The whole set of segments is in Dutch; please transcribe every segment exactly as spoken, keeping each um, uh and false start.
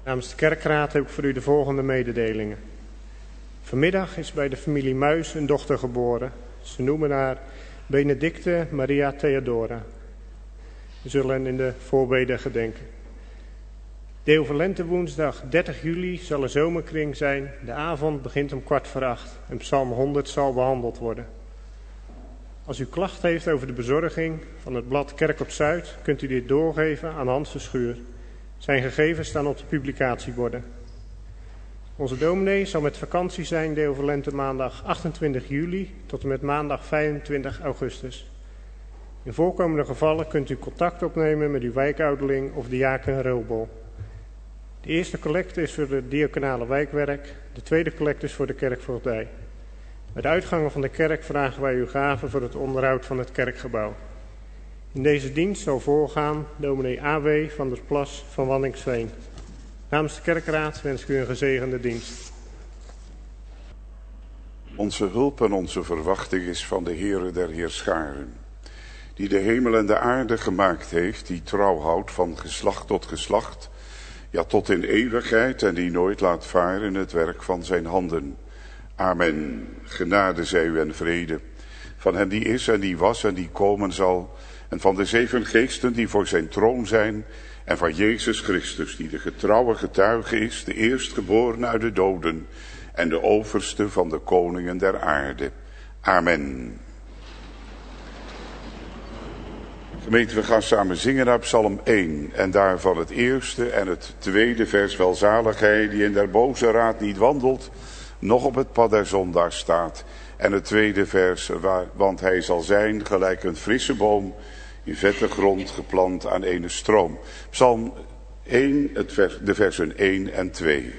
Namens de kerkraad heb ik voor u de volgende mededelingen. Vanmiddag is bij de familie Muis een dochter geboren. Ze noemen haar Benedicte Maria Theodora. We zullen hen in de voorbeden gedenken. Deo van Lente woensdag dertig juli zal er zomerkring zijn. De avond begint om kwart voor acht en psalm honderd zal behandeld worden. Als u klacht heeft over de bezorging van het blad Kerk op Zuid, kunt u dit doorgeven aan Hans Verschuur. Zijn gegevens staan op de publicatieborden. Onze dominee zal met vakantie zijn Deo van Lente maandag achtentwintig juli tot en met maandag vijfentwintig augustus. In voorkomende gevallen kunt u contact opnemen met uw wijkouderling of diaken Roobol. De eerste collecte is voor het diaconale wijkwerk, de tweede collecte is voor de kerkvoogdij. Bij de uitgangen van de kerk vragen wij uw gaven voor het onderhoud van het kerkgebouw. In deze dienst zal voorgaan dominee A W van der Plas van Waddinxveen. Namens de kerkraad wens ik u een gezegende dienst. Onze hulp en onze verwachting is van de Heere der Heerscharen, die de hemel en de aarde gemaakt heeft, die trouw houdt van geslacht tot geslacht, ja tot in eeuwigheid, en die nooit laat varen het werk van zijn handen. Amen. Genade zij u en vrede van hem die is en die was en die komen zal, en van de zeven geesten die voor zijn troon zijn, en van Jezus Christus, die de getrouwe getuige is, de eerstgeborene uit de doden en de overste van de koningen der aarde. Amen. Gemeente, we gaan samen zingen naar Psalm één en daarvan het eerste en het tweede vers. Welzalig hij die in der boze raad niet wandelt, nog op het pad der zondaar staat. En het tweede vers, waar, want hij zal zijn gelijk een frisse boom in vette grond geplant aan ene stroom. Psalm één, het vers, de versen één en twee.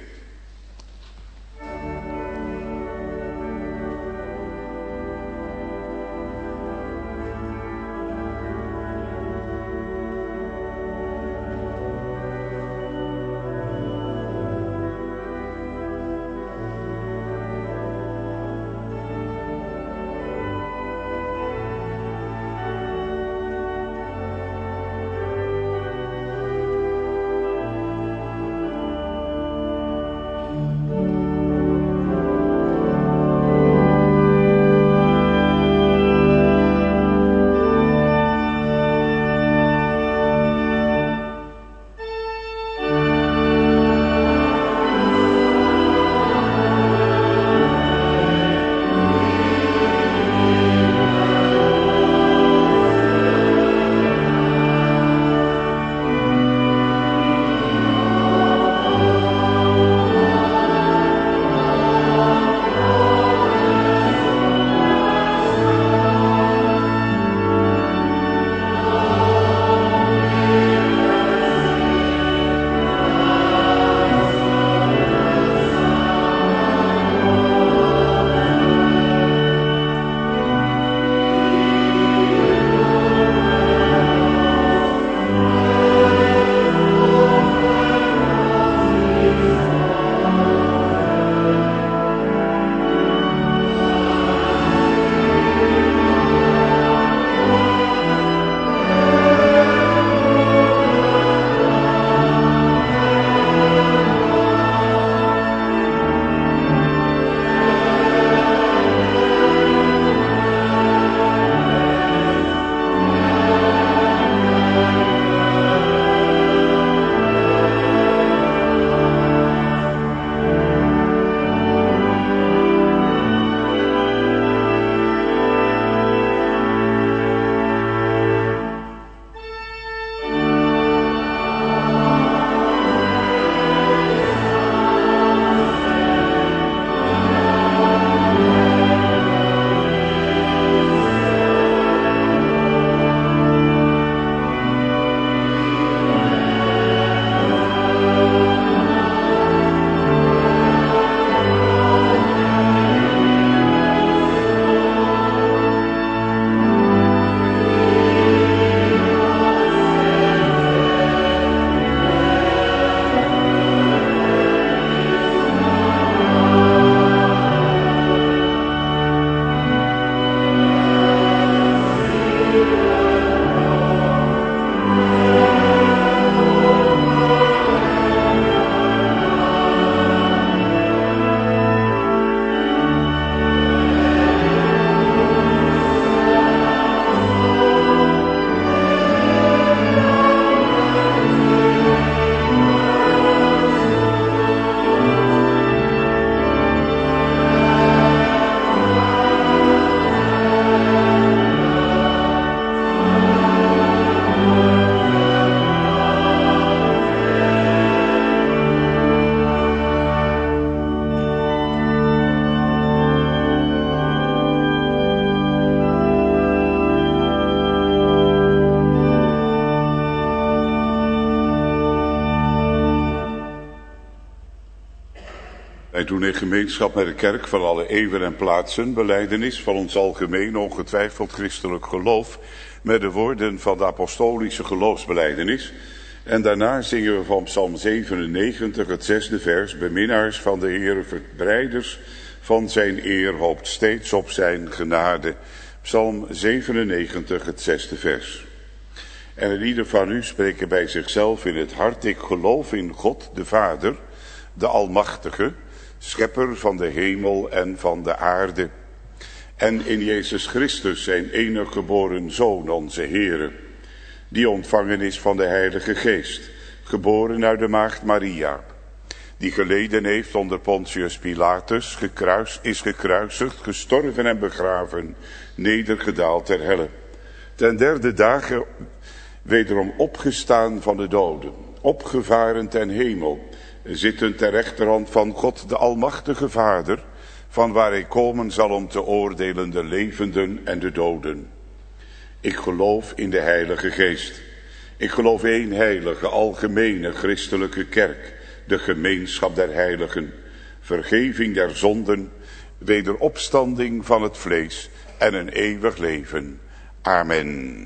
Wij doen in gemeenschap met de kerk van alle eeuwen en plaatsen belijdenis van ons algemeen ongetwijfeld christelijk geloof met de woorden van de apostolische geloofsbelijdenis. En daarna zingen we van Psalm zevenennegentig het zesde vers: beminnaars van de Heere, verbreiders van zijn eer, hoopt steeds op zijn genade. Psalm zevenennegentig het zesde vers. En in ieder van u spreken bij zichzelf in het hart: ik geloof in God de Vader, de Almachtige, schepper van de hemel en van de aarde. En in Jezus Christus, zijn enige geboren Zoon, onze Heere, die ontvangen is van de Heilige Geest, geboren uit de maagd Maria, die geleden heeft onder Pontius Pilatus, gekruis, is gekruisigd, gestorven en begraven, nedergedaald ter helle. Ten derde dagen wederom opgestaan van de doden, opgevaren ten hemel, zittend ter rechterhand van God de Almachtige Vader, van waar hij komen zal om te oordelen de levenden en de doden. Ik geloof in de Heilige Geest. Ik geloof één heilige, algemene christelijke kerk, de gemeenschap der heiligen, vergeving der zonden, wederopstanding van het vlees en een eeuwig leven. Amen.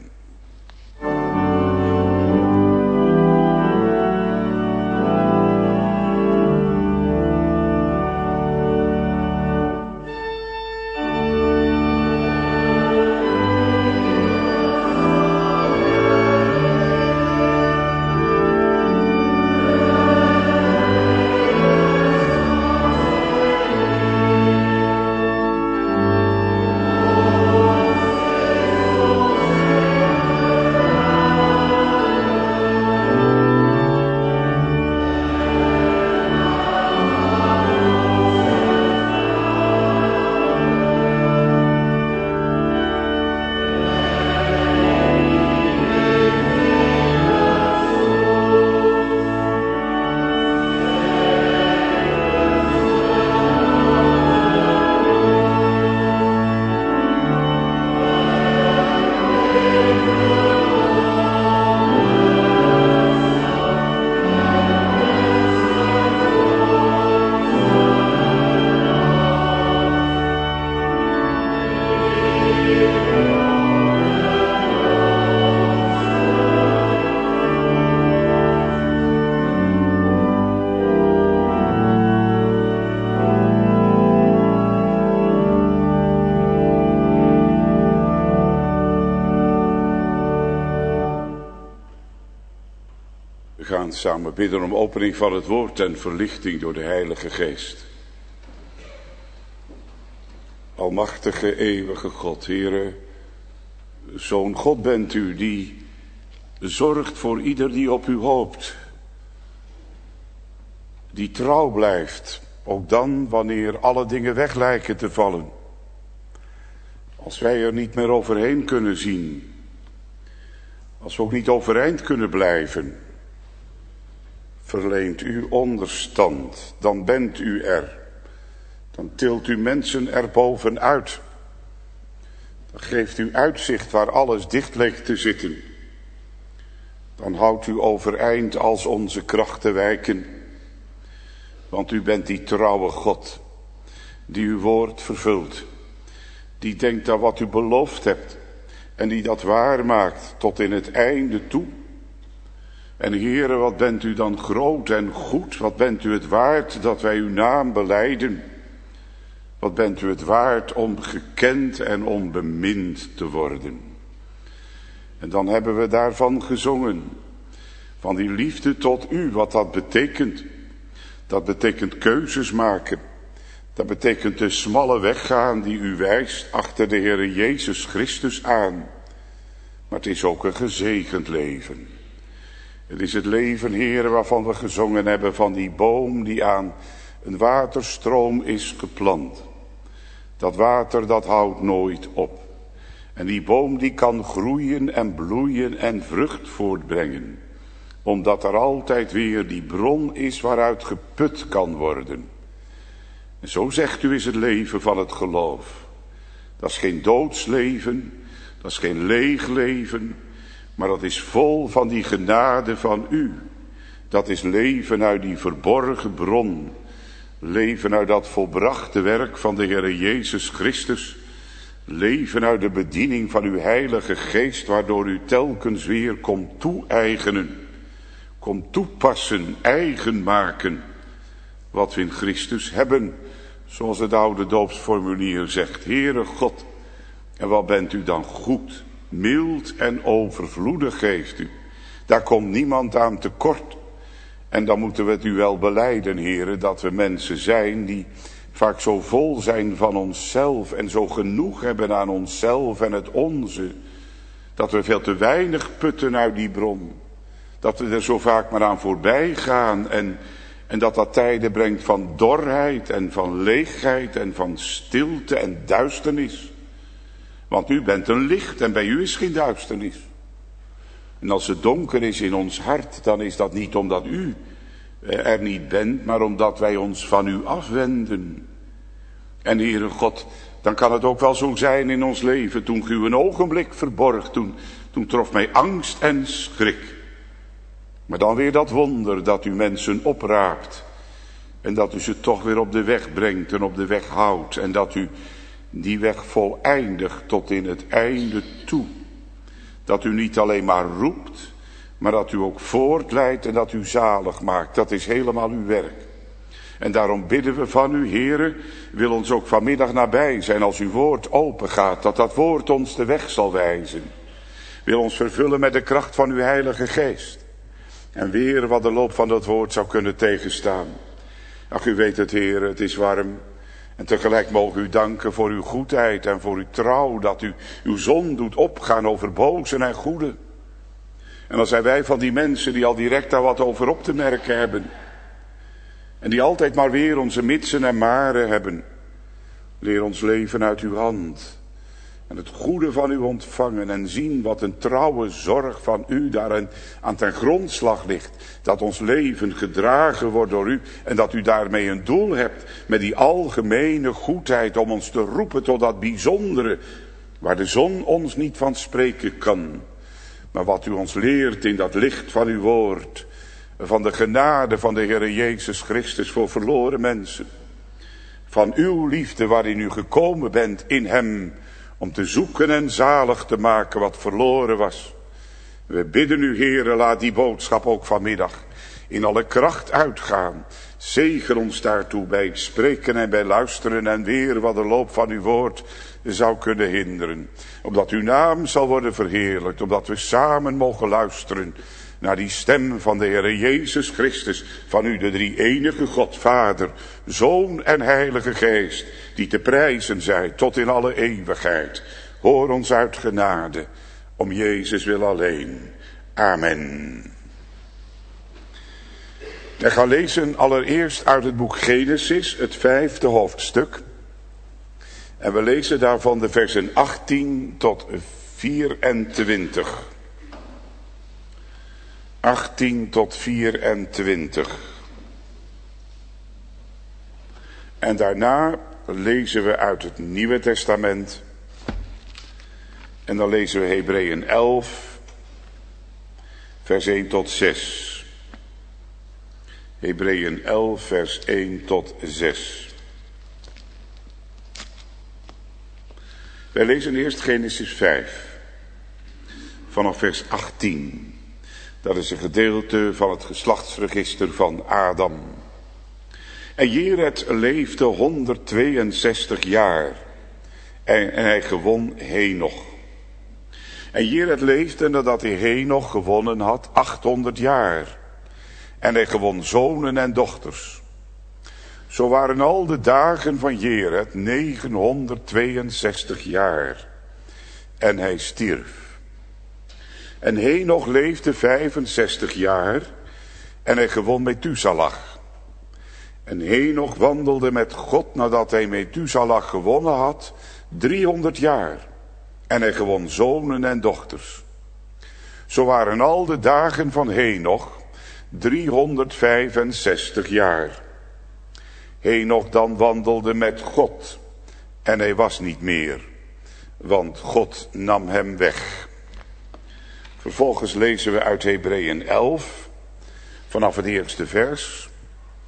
We gaan samen bidden om opening van het woord en verlichting door de Heilige Geest. Almachtige, eeuwige God, Heere, zo'n God bent u die zorgt voor ieder die op u hoopt. Die trouw blijft, ook dan wanneer alle dingen weg lijken te vallen. Als wij er niet meer overheen kunnen zien. Als we ook niet overeind kunnen blijven. Verleent u onderstand, dan bent u er. Dan tilt u mensen er bovenuit. Dan geeft u uitzicht waar alles dicht leek te zitten. Dan houdt u overeind als onze krachten wijken. Want u bent die trouwe God, die uw woord vervult. Die denkt aan wat u beloofd hebt en die dat waarmaakt tot in het einde toe. En Heere, wat bent u dan groot en goed, wat bent u het waard dat wij uw naam belijden. Wat bent u het waard om gekend en om bemind te worden. En dan hebben we daarvan gezongen, van die liefde tot u, wat dat betekent. Dat betekent keuzes maken. Dat betekent de smalle weg gaan die u wijst achter de Heere Jezus Christus aan. Maar het is ook een gezegend leven. Het is het leven, Heere, waarvan we gezongen hebben, van die boom die aan een waterstroom is geplant. Dat water, dat houdt nooit op. En die boom die kan groeien en bloeien en vrucht voortbrengen. Omdat er altijd weer die bron is waaruit geput kan worden. En zo zegt u is het leven van het geloof. Dat is geen doodsleven, dat is geen leeg leven, maar dat is vol van die genade van u. Dat is leven uit die verborgen bron, Leven uit dat volbrachte werk van de Heere Jezus Christus. Leven uit de bediening van uw Heilige Geest, waardoor u telkens weer komt toe-eigenen. Komt toepassen, eigen maken. Wat we in Christus hebben, zoals het oude doopsformulier zegt. Heere God, en wat bent u dan goed, mild en overvloedig geeft u. Daar komt niemand aan tekort. En dan moeten we het u wel belijden, Heere, dat we mensen zijn die vaak zo vol zijn van onszelf en zo genoeg hebben aan onszelf en het onze, dat we veel te weinig putten uit die bron. Dat we er zo vaak maar aan voorbij gaan en, en dat dat tijden brengt van dorheid en van leegheid en van stilte en duisternis. Want u bent een licht en bij u is geen duisternis. En als het donker is in ons hart, dan is dat niet omdat u er niet bent, maar omdat wij ons van u afwenden. En Heere God, dan kan het ook wel zo zijn in ons leven. Toen u een ogenblik verborg, toen, toen trof mij angst en schrik. Maar dan weer dat wonder dat u mensen opraapt. En dat u ze toch weer op de weg brengt en op de weg houdt. En dat u die weg voleindigt tot in het einde toe. Dat u niet alleen maar roept, maar dat u ook voortleidt en dat u zalig maakt. Dat is helemaal uw werk. En daarom bidden we van u, Heere, wil ons ook vanmiddag nabij zijn als uw woord open gaat. Dat dat woord ons de weg zal wijzen. Wil ons vervullen met de kracht van uw Heilige Geest. En weer wat de loop van dat woord zou kunnen tegenstaan. Ach, u weet het, Heere, het is warm. En tegelijk mogen u danken voor uw goedheid en voor uw trouw. Dat u uw zon doet opgaan over bozen en goeden. En dan zijn wij van die mensen die al direct daar wat over op te merken hebben. En die altijd maar weer onze mitsen en maren hebben. Leer ons leven uit uw hand. En het goede van u ontvangen en zien wat een trouwe zorg van u daarin aan ten grondslag ligt. Dat ons leven gedragen wordt door u en dat u daarmee een doel hebt met die algemene goedheid om ons te roepen tot dat bijzondere waar de zon ons niet van spreken kan. Maar wat u ons leert in dat licht van uw woord, van de genade van de Heere Jezus Christus voor verloren mensen. Van uw liefde waarin u gekomen bent in hem, om te zoeken en zalig te maken wat verloren was. We bidden u, Heere, laat die boodschap ook vanmiddag in alle kracht uitgaan. Zegen ons daartoe bij spreken en bij luisteren en weer wat de loop van uw woord zou kunnen hinderen. Opdat uw naam zal worden verheerlijkt, opdat we samen mogen luisteren naar die stem van de Heere Jezus Christus, van u de drie enige God, Vader, Zoon en Heilige Geest, die te prijzen zij tot in alle eeuwigheid. Hoor ons uit genade, om Jezus wil alleen. Amen. We gaan lezen allereerst uit het boek Genesis, het vijfde hoofdstuk. En we lezen daarvan de versen achttien tot vierentwintig. achttien tot vierentwintig. En daarna lezen we uit het Nieuwe Testament. En dan lezen we Hebreeën elf, vers één tot zes. Hebreeën elf, vers één tot zes. Wij lezen eerst Genesis vijf, vanaf vers achttien. Dat is een gedeelte van het geslachtsregister van Adam. En Jered leefde honderdtweeënzestig jaar. En, en hij gewon Henoch. En Jered leefde nadat hij Henoch gewonnen had achthonderd jaar. En hij gewon zonen en dochters. Zo waren al de dagen van Jered negenhonderdtweeënzestig jaar. En hij stierf. En Henoch leefde vijfenzestig jaar en hij gewon Methuselah. En Henoch wandelde met God nadat hij Methuselah gewonnen had, driehonderd jaar. En hij gewon zonen en dochters. Zo waren al de dagen van Henoch driehonderdvijfenzestig jaar. Henoch dan wandelde met God en hij was niet meer, want God nam hem weg. Vervolgens lezen we uit Hebreeën elf, vanaf het eerste vers.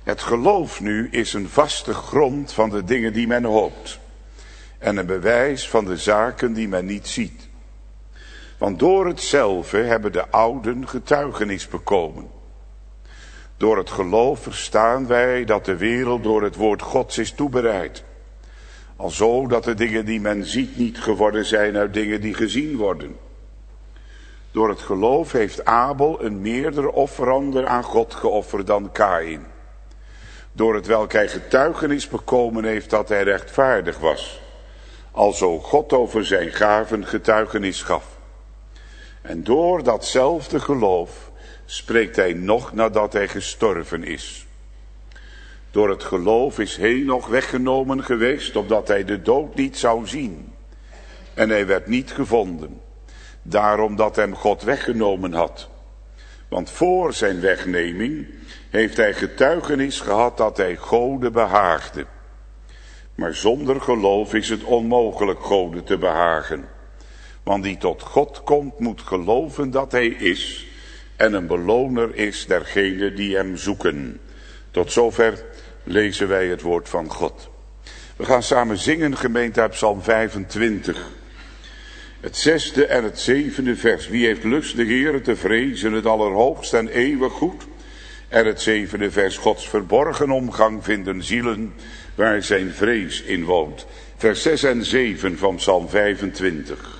Het geloof nu is een vaste grond van de dingen die men hoopt. En een bewijs van de zaken die men niet ziet. Want door hetzelfde hebben de ouden getuigenis bekomen. Door het geloof verstaan wij dat de wereld door het woord Gods is toebereid. Alzo dat de dingen die men ziet niet geworden zijn uit dingen die gezien worden. Door het geloof heeft Abel een meerder offerander aan God geofferd dan Kaïn. Door het welk hij getuigenis bekomen heeft dat hij rechtvaardig was. Alzo God over zijn gaven getuigenis gaf. En door datzelfde geloof spreekt hij nog nadat hij gestorven is. Door het geloof is Henoch weggenomen geweest, opdat hij de dood niet zou zien. En hij werd niet gevonden, daarom dat hem God weggenomen had. Want voor zijn wegneming heeft hij getuigenis gehad dat hij Gode behaagde. Maar zonder geloof is het onmogelijk Gode te behagen. Want die tot God komt moet geloven dat hij is en een beloner is dergenen die hem zoeken. Tot zover lezen wij het woord van God. We gaan samen zingen, gemeente, uit Psalm vijfentwintig. Het zesde en het zevende vers. Wie heeft lust de Heere te vrezen, het allerhoogst en eeuwig goed? En het zevende vers. Gods verborgen omgang vinden zielen waar zijn vrees in woont. Vers zes en zeven van Psalm vijfentwintig.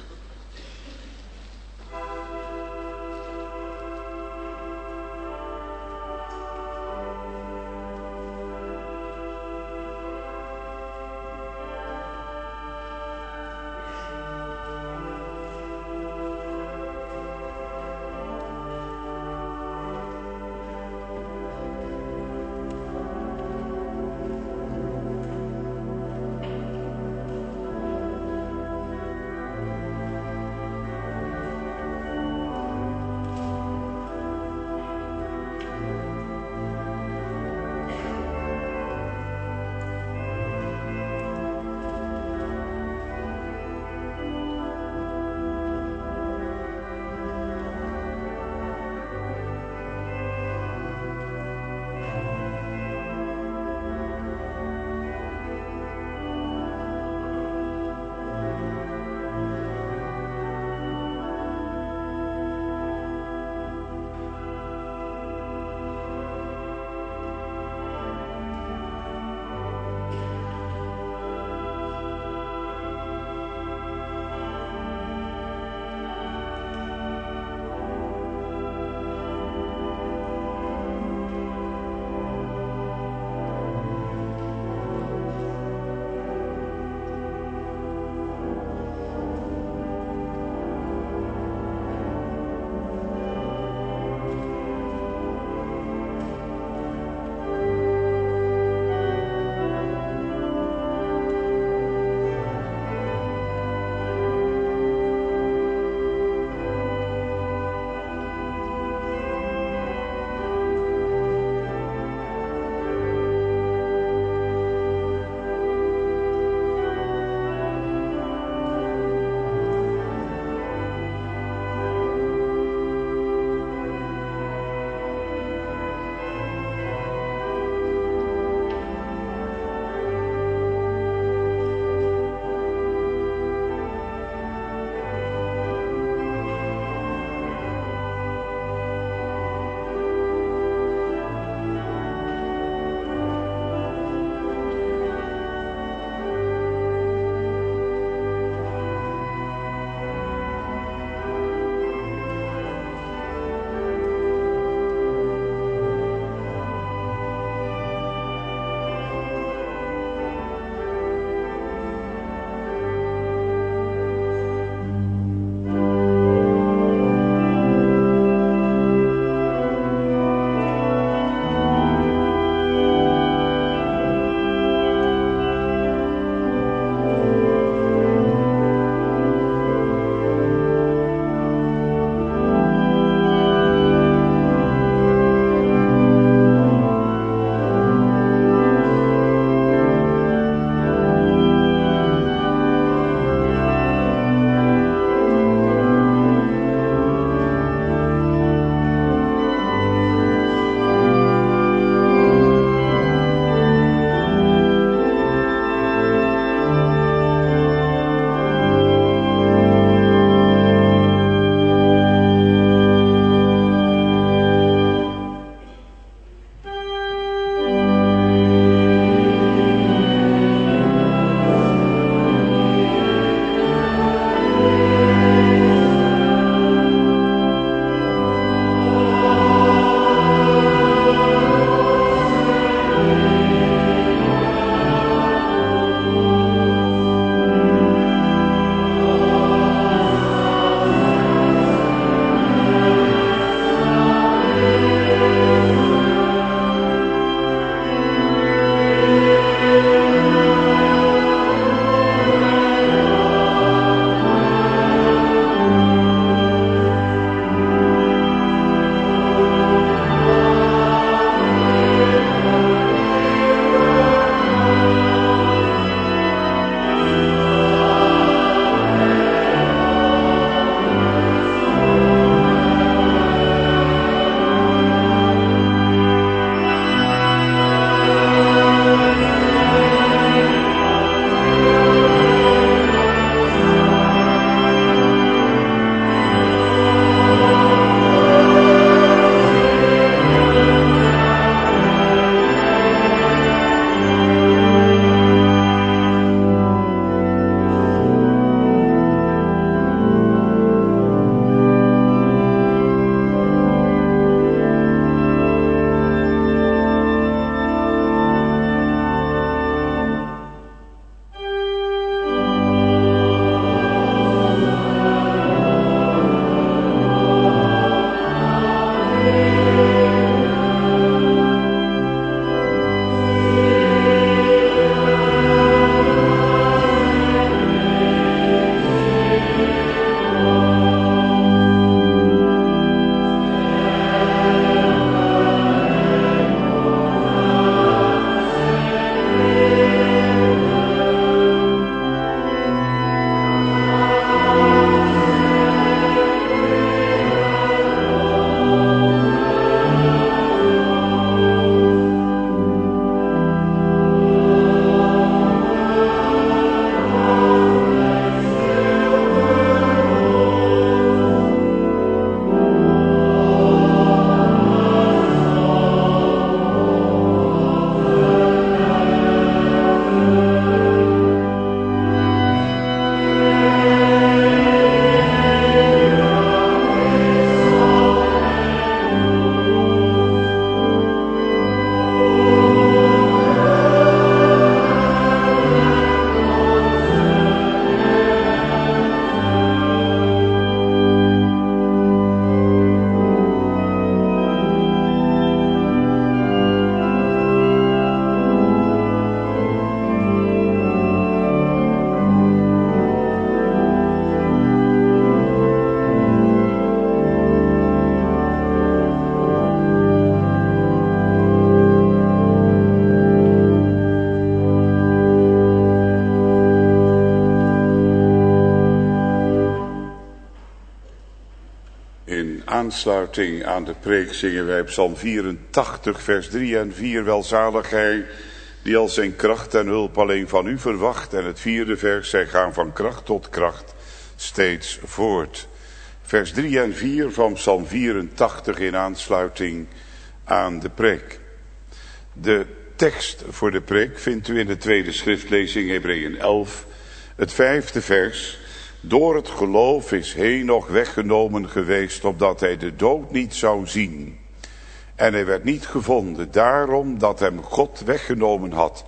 aansluiting aan de preek zingen wij Psalm vierentachtig, vers drie en vier. Welzalig hij die al zijn kracht en hulp alleen van u verwacht. En het vierde vers, zij gaan van kracht tot kracht steeds voort. Vers drie en vier van Psalm vierentachtig in aansluiting aan de preek. De tekst voor de preek vindt u in de tweede schriftlezing, Hebreeën elf, het vijfde vers. Door het geloof is Henoch weggenomen geweest, opdat hij de dood niet zou zien. En hij werd niet gevonden, daarom dat hem God weggenomen had.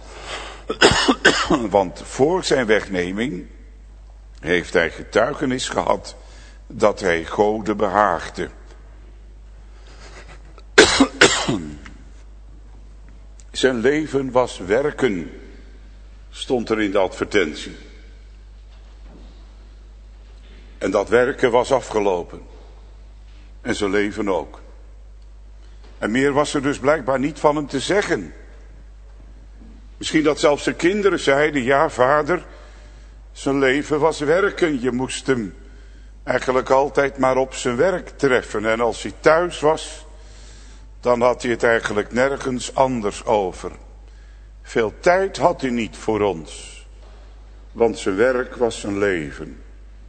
Want voor zijn wegneming heeft hij getuigenis gehad dat hij Gode behaagde. Zijn leven was werken, stond er in de advertentie. En dat werken was afgelopen. En zijn leven ook. En meer was er dus blijkbaar niet van hem te zeggen. Misschien dat zelfs de kinderen zeiden, ja vader, zijn leven was werken. Je moest hem eigenlijk altijd maar op zijn werk treffen. En als hij thuis was, dan had hij het eigenlijk nergens anders over. Veel tijd had hij niet voor ons. Want zijn werk was zijn leven.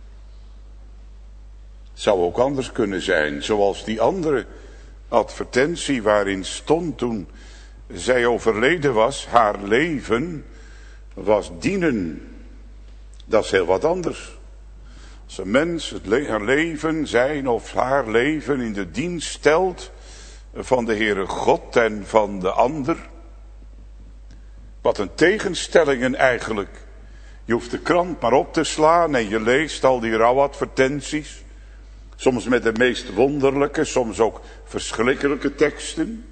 Het zou ook anders kunnen zijn, zoals die andere advertentie waarin stond toen zij overleden was. Haar leven was dienen. Dat is heel wat anders. Als een mens het le- haar leven, zijn of haar leven in de dienst stelt van de Heere God en van de ander. Wat een tegenstellingen eigenlijk. Je hoeft de krant maar op te slaan en je leest al die rouwadvertenties. Soms met de meest wonderlijke, soms ook verschrikkelijke teksten.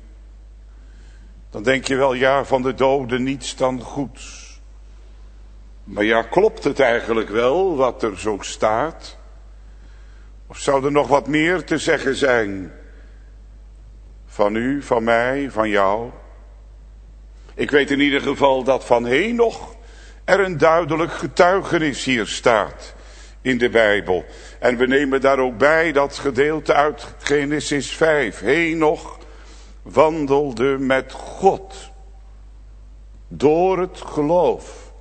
Dan denk je wel, ja, van de doden niets dan goeds. Maar ja, klopt het eigenlijk wel wat er zo staat? Of zou er nog wat meer te zeggen zijn? Van u, van mij, van jou? Ik weet in ieder geval dat van Henoch er een duidelijk getuigenis hier staat in de Bijbel. En we nemen daar ook bij dat gedeelte uit Genesis vijf. Henoch wandelde met God door het geloof.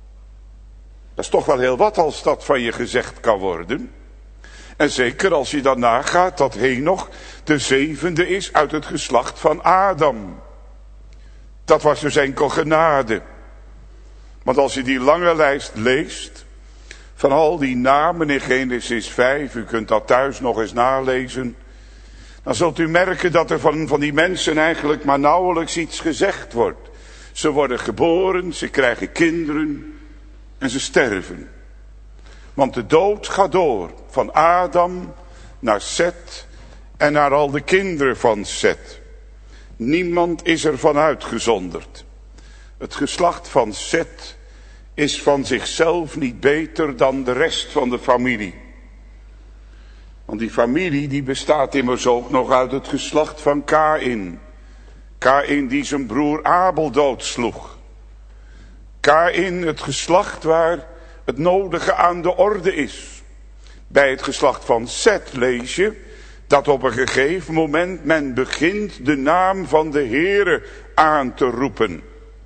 Dat is toch wel heel wat als dat van je gezegd kan worden. En zeker als je dan nagaat dat Henoch de zevende is uit het geslacht van Adam. Dat was dus enkel genade. Want als je die lange lijst leest van al die namen in Genesis vijf, u kunt dat thuis nog eens nalezen, dan zult u merken dat er van, van die mensen eigenlijk maar nauwelijks iets gezegd wordt. Ze worden geboren, ze krijgen kinderen en ze sterven. Want de dood gaat door, van Adam naar Set en naar al de kinderen van Set. Niemand is ervan uitgezonderd. Het geslacht van Set is van zichzelf niet beter dan de rest van de familie. Want die familie die bestaat immers ook nog uit het geslacht van Kaïn. Kaïn die zijn broer Abel doodsloeg. Kaïn, het geslacht waar het nodige aan de orde is. Bij het geslacht van Set lees je dat op een gegeven moment men begint de naam van de Heere aan te roepen.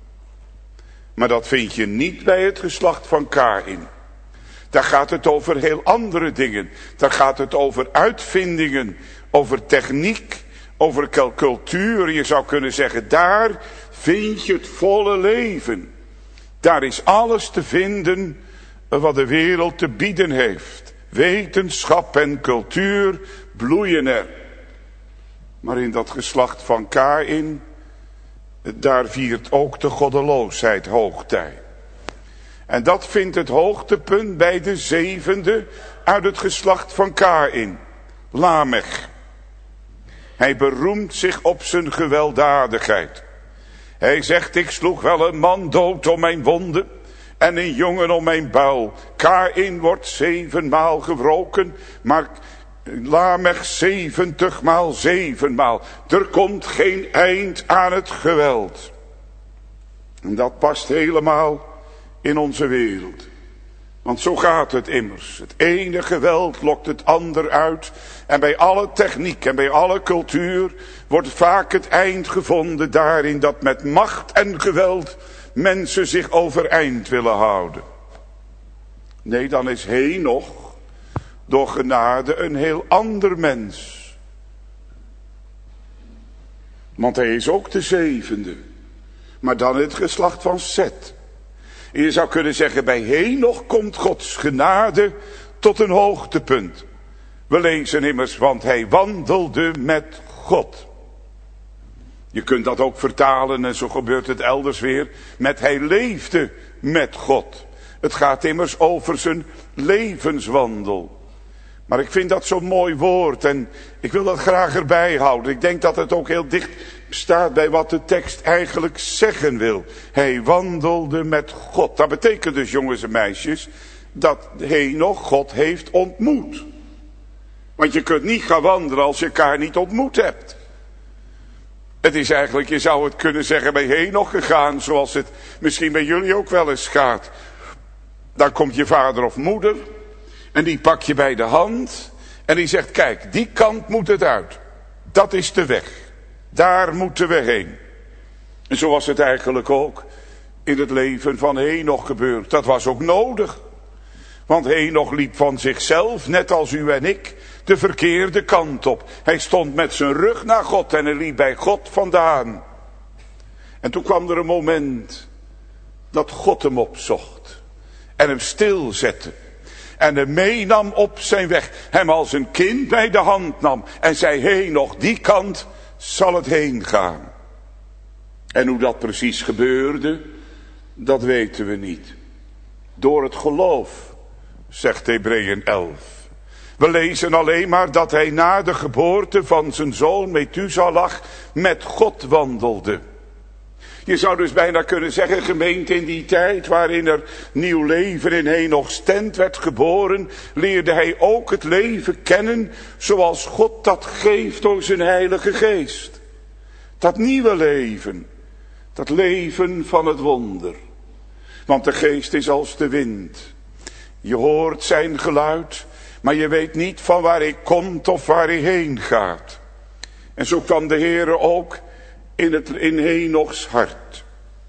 Maar dat vind je niet bij het geslacht van Kaïn. Daar gaat het over heel andere dingen. Daar gaat het over uitvindingen, over techniek, over cultuur. Je zou kunnen zeggen, daar vind je het volle leven. Daar is alles te vinden wat de wereld te bieden heeft. Wetenschap en cultuur bloeien er. Maar in dat geslacht van Kaïn, daar viert ook de goddeloosheid hoogtij. En dat vindt het hoogtepunt bij de zevende uit het geslacht van Kaïn, Lamech. Hij beroemt zich op zijn gewelddadigheid. Hij zegt, ik sloeg wel een man dood om mijn wonden en een jongen om mijn buil. Kaïn wordt zevenmaal gewroken, maar Lamech zeventigmaal zevenmaal. Er komt geen eind aan het geweld. En dat past helemaal in onze wereld. Want zo gaat het immers. Het ene geweld lokt het ander uit. En bij alle techniek en bij alle cultuur wordt vaak het eind gevonden daarin dat met macht en geweld mensen zich overeind willen houden. Nee, dan is Henoch door genade een heel ander mens. Want hij is ook de zevende. Maar dan het geslacht van Set. En je zou kunnen zeggen, bij Henoch komt Gods genade tot een hoogtepunt. We lezen immers, want hij wandelde met God. Je kunt dat ook vertalen, en zo gebeurt het elders weer, met hij leefde met God. Het gaat immers over zijn levenswandel. Maar ik vind dat zo'n mooi woord en ik wil dat graag erbij houden. Ik denk dat het ook heel dicht staat bij wat de tekst eigenlijk zeggen wil. Hij wandelde met God. Dat betekent dus, jongens en meisjes, dat Henoch God heeft ontmoet. Want je kunt niet gaan wandelen als je elkaar niet ontmoet hebt. Het is eigenlijk, je zou het kunnen zeggen, bij Henoch gegaan, zoals het misschien bij jullie ook wel eens gaat. Dan komt je vader of moeder en die pak je bij de hand en die zegt, kijk, die kant moet het uit. Dat is de weg. Daar moeten we heen. En zo was het eigenlijk ook in het leven van Henoch gebeurd. Dat was ook nodig. Want Henoch liep van zichzelf, net als u en ik, de verkeerde kant op. Hij stond met zijn rug naar God en hij liep bij God vandaan. En toen kwam er een moment dat God hem opzocht en hem stilzette. En hem meenam op zijn weg. Hem als een kind bij de hand nam. En zei, Henoch, die kant zal het heen gaan. En hoe dat precies gebeurde, dat weten we niet. Door het geloof, zegt Hebreeën elf. We lezen alleen maar dat hij na de geboorte van zijn zoon Methuselah met God wandelde. Je zou dus bijna kunnen zeggen, gemeente, in die tijd waarin er nieuw leven in Henochs tent werd geboren, leerde hij ook het leven kennen zoals God dat geeft door zijn Heilige Geest. Dat nieuwe leven, dat leven van het wonder. Want de Geest is als de wind. Je hoort zijn geluid, maar je weet niet van waar hij komt of waar hij heen gaat. En zo kwam de Heere ook in, het, in Henochs hart.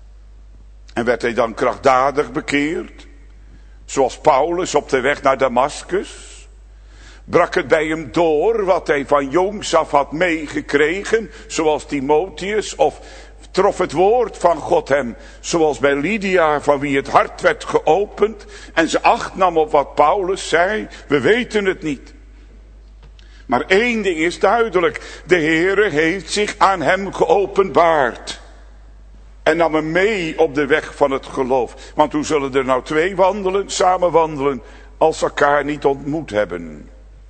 En werd hij dan krachtdadig bekeerd, zoals Paulus op de weg naar Damaskus. Brak het bij hem door wat hij van jongs af had meegekregen, zoals Timotheus, of trof het woord van God hem, zoals bij Lydia, van wie het hart werd geopend, en ze acht nam op wat Paulus zei? We weten het niet. Maar één ding is duidelijk, de Heere heeft zich aan hem geopenbaard. En nam hem mee op de weg van het geloof. Want hoe zullen er nou twee wandelen, samen wandelen, als ze elkaar niet ontmoet hebben?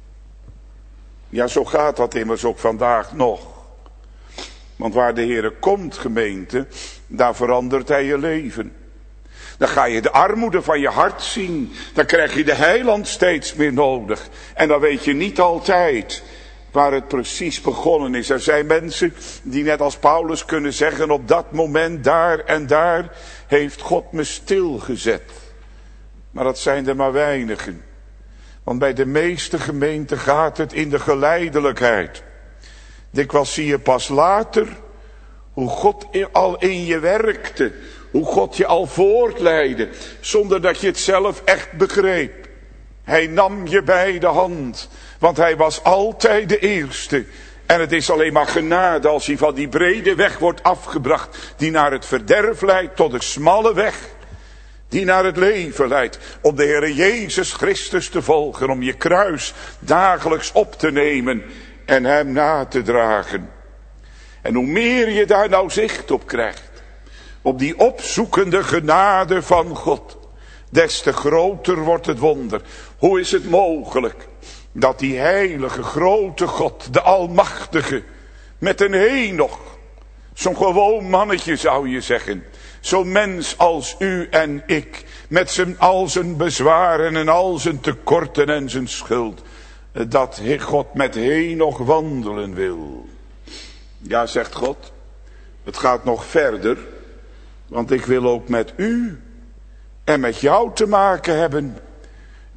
Ja, zo gaat dat immers ook vandaag nog. Want waar de Heere komt, gemeente, daar verandert hij je leven. Dan ga je de armoede van je hart zien. Dan krijg je de heiland steeds meer nodig. En dan weet je niet altijd waar het precies begonnen is. Er zijn mensen die net als Paulus kunnen zeggen, op dat moment, daar en daar, heeft God me stilgezet. Maar dat zijn er maar weinigen. Want bij de meeste gemeenten gaat het in de geleidelijkheid. Dikwijls zie je pas later hoe God al in je werkte. Hoe God je al voortleidde, zonder dat je het zelf echt begreep. Hij nam je bij de hand, want hij was altijd de eerste. En het is alleen maar genade als hij van die brede weg wordt afgebracht, die naar het verderf leidt, tot de smalle weg, die naar het leven leidt. Om de Heere Jezus Christus te volgen, om je kruis dagelijks op te nemen en hem na te dragen. En hoe meer je daar nou zicht op krijgt, op die opzoekende genade van God, des te groter wordt het wonder. Hoe is het mogelijk dat die heilige grote God, de Almachtige, met een Henoch, zo'n gewoon mannetje zou je zeggen, zo'n mens als u en ik, met zijn, al zijn bezwaren en al zijn tekorten en zijn schuld, dat God met Henoch wandelen wil. Ja, zegt God, het gaat nog verder. Want ik wil ook met u en met jou te maken hebben.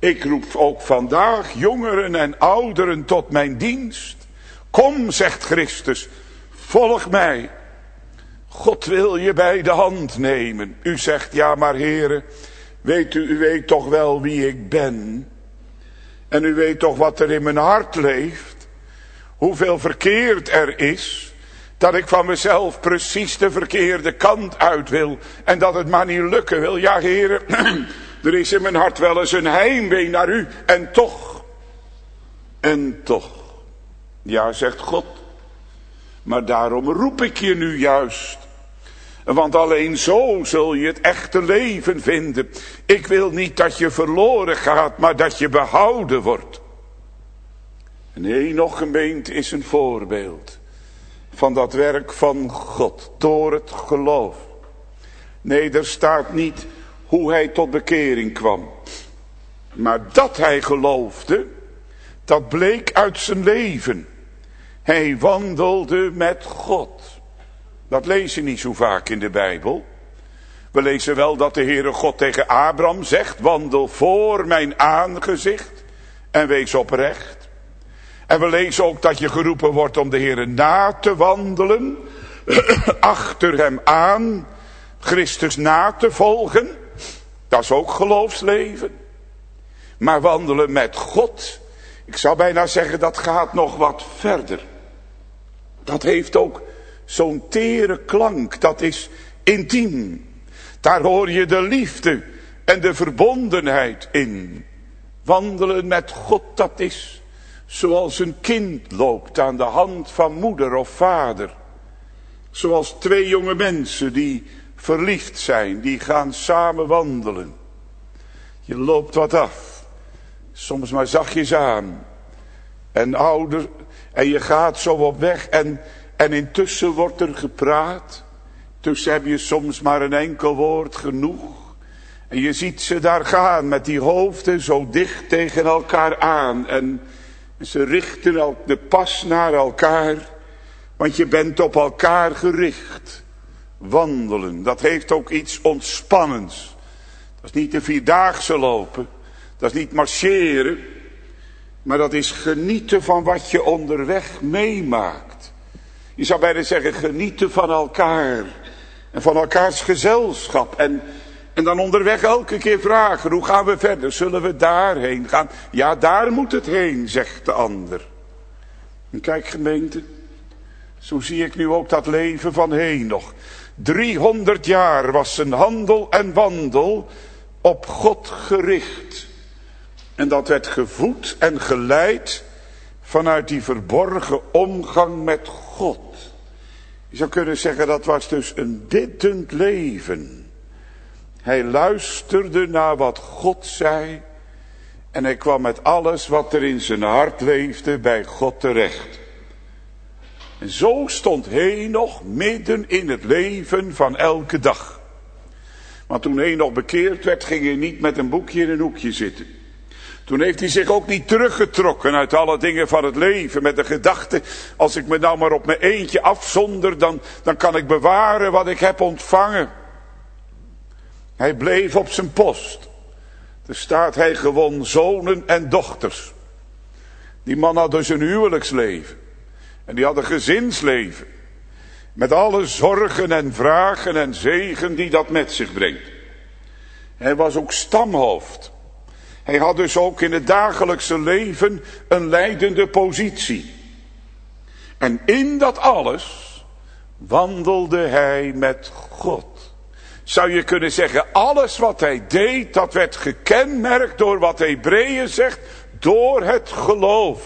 Ik roep ook vandaag jongeren en ouderen tot mijn dienst. Kom, zegt Christus, volg mij. God wil je bij de hand nemen. U zegt, ja maar heren, weet u, u weet toch wel wie ik ben. En u weet toch wat er in mijn hart leeft. Hoeveel verkeerd er is. Dat ik van mezelf precies de verkeerde kant uit wil. En dat het maar niet lukken wil. Ja heren, er is in mijn hart wel eens een heimwee naar u. En toch. En toch. Ja, zegt God. Maar daarom roep ik je nu juist. Want alleen zo zul je het echte leven vinden. Ik wil niet dat je verloren gaat, maar dat je behouden wordt. En Henoch, gemeente, is een voorbeeld van dat werk van God door het geloof. Nee, er staat niet hoe hij tot bekering kwam. Maar dat hij geloofde, dat bleek uit zijn leven. Hij wandelde met God. Dat lees je niet zo vaak in de Bijbel. We lezen wel dat de Heere God tegen Abraham zegt, wandel voor mijn aangezicht en wees oprecht. En we lezen ook dat je geroepen wordt om de Heere na te wandelen, achter hem aan, Christus na te volgen. Dat is ook geloofsleven. Maar wandelen met God, ik zou bijna zeggen, dat gaat nog wat verder. Dat heeft ook zo'n tere klank, dat is intiem. Daar hoor je de liefde en de verbondenheid in. Wandelen met God, dat is zoals een kind loopt aan de hand van moeder of vader. Zoals twee jonge mensen die verliefd zijn, die gaan samen wandelen. Je loopt wat af, soms maar zachtjes aan. En ouder, en je gaat zo op weg en, en intussen wordt er gepraat. Tussen heb je soms maar een enkel woord genoeg. En je ziet ze daar gaan met die hoofden zo dicht tegen elkaar aan. En ze richten al de pas naar elkaar. Want je bent op elkaar gericht. Wandelen, dat heeft ook iets ontspannends. Dat is niet de vierdaagse lopen. Dat is niet marcheren. Maar dat is genieten van wat je onderweg meemaakt. Je zou bijna zeggen genieten van elkaar. En van elkaars gezelschap. En, en dan onderweg elke keer vragen. Hoe gaan we verder? Zullen we daarheen gaan? Ja, daar moet het heen, zegt de ander. En kijk gemeente. Zo zie ik nu ook dat leven van Henoch. driehonderd jaar was zijn handel en wandel op God gericht. En dat werd gevoed en geleid vanuit die verborgen omgang met God. Je zou kunnen zeggen, dat was dus een biddend leven. Hij luisterde naar wat God zei. En hij kwam met alles wat er in zijn hart leefde bij God terecht. En zo stond Henoch midden in het leven van elke dag. Want toen Henoch bekeerd werd, ging hij niet met een boekje in een hoekje zitten. Toen heeft hij zich ook niet teruggetrokken uit alle dingen van het leven. Met de gedachte, als ik me nou maar op mijn eentje afzonder, dan, dan kan ik bewaren wat ik heb ontvangen. Hij bleef op zijn post. Er staat, hij gewon zonen en dochters. Die man had dus een huwelijksleven. En die had een gezinsleven. Met alle zorgen en vragen en zegen die dat met zich brengt. Hij was ook stamhoofd. Hij had dus ook in het dagelijkse leven een leidende positie. En in dat alles wandelde hij met God. Zou je kunnen zeggen, alles wat hij deed, dat werd gekenmerkt door wat Hebreeën zegt, door het geloof.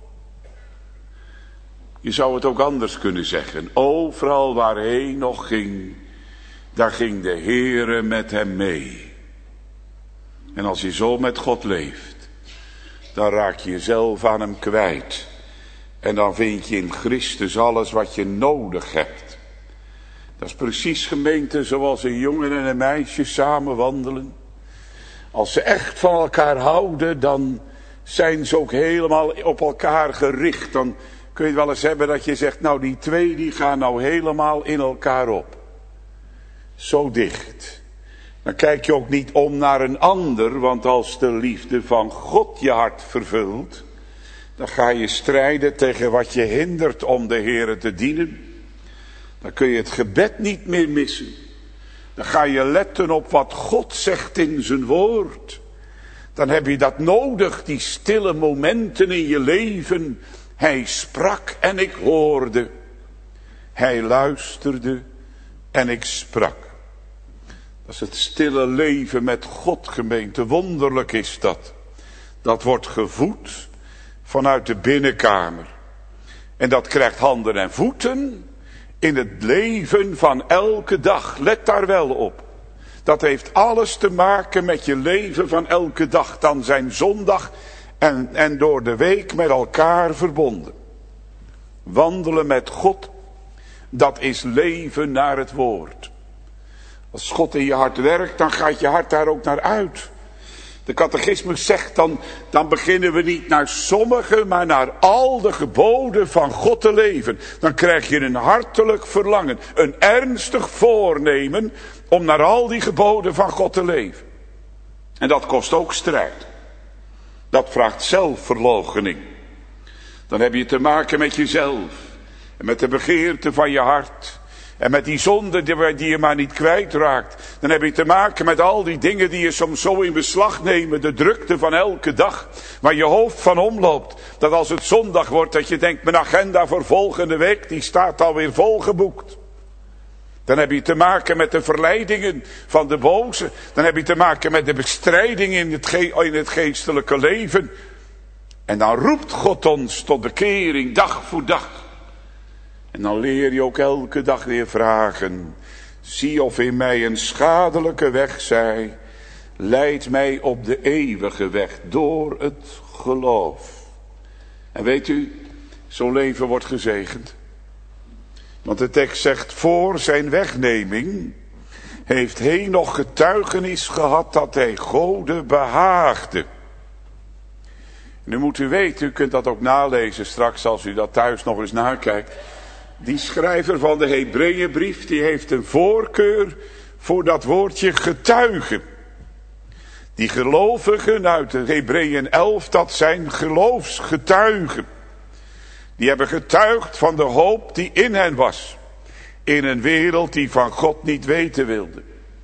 Je zou het ook anders kunnen zeggen. Overal waar Henoch ging, daar ging de Heere met hem mee. En als je zo met God leeft, dan raak je jezelf aan hem kwijt. En dan vind je in Christus alles wat je nodig hebt. Dat is precies, gemeente, zoals een jongen en een meisje samen wandelen. Als ze echt van elkaar houden, dan zijn ze ook helemaal op elkaar gericht. Dan kun je het wel eens hebben dat je zegt, nou die twee die gaan nou helemaal in elkaar op. Zo dicht. Dan kijk je ook niet om naar een ander, want als de liefde van God je hart vervult, dan ga je strijden tegen wat je hindert om de Heere te dienen. Dan kun je het gebed niet meer missen. Dan ga je letten op wat God zegt in zijn woord. Dan heb je dat nodig, die stille momenten in je leven. Hij sprak en ik hoorde. Hij luisterde en ik sprak. Dat is het stille leven met God, gemeente. Wonderlijk is dat. Dat wordt gevoed vanuit de binnenkamer. En dat krijgt handen en voeten in het leven van elke dag. Let daar wel op. Dat heeft alles te maken met je leven van elke dag. Dan zijn zondag en, en door de week met elkaar verbonden. Wandelen met God, dat is leven naar het woord. Als God in je hart werkt, dan gaat je hart daar ook naar uit. De catechismus zegt dan, dan beginnen we niet naar sommige, maar naar al de geboden van God te leven. Dan krijg je een hartelijk verlangen, een ernstig voornemen om naar al die geboden van God te leven. En dat kost ook strijd. Dat vraagt zelfverloochening. Dan heb je te maken met jezelf en met de begeerte van je hart. En met die zonde die je maar niet kwijtraakt. Dan heb je te maken met al die dingen die je soms zo in beslag nemen. De drukte van elke dag. Waar je hoofd van omloopt. Dat als het zondag wordt dat je denkt, mijn agenda voor volgende week die staat alweer volgeboekt. Dan heb je te maken met de verleidingen van de boze. Dan heb je te maken met de bestrijding in het, ge- in het geestelijke leven. En dan roept God ons tot bekering dag voor dag. En dan leer je ook elke dag weer vragen. Zie of in mij een schadelijke weg zij. Leid mij op de eeuwige weg door het geloof. En weet u, zo'n leven wordt gezegend. Want de tekst zegt, voor zijn wegneming heeft Henoch getuigenis gehad dat hij Gode behaagde. Nu moet u weten, u kunt dat ook nalezen straks als u dat thuis nog eens nakijkt. Die schrijver van de Hebreeënbrief, die heeft een voorkeur voor dat woordje getuigen. Die gelovigen uit de Hebreeën elf, dat zijn geloofsgetuigen. Die hebben getuigd van de hoop die in hen was. In een wereld die van God niet weten wilde.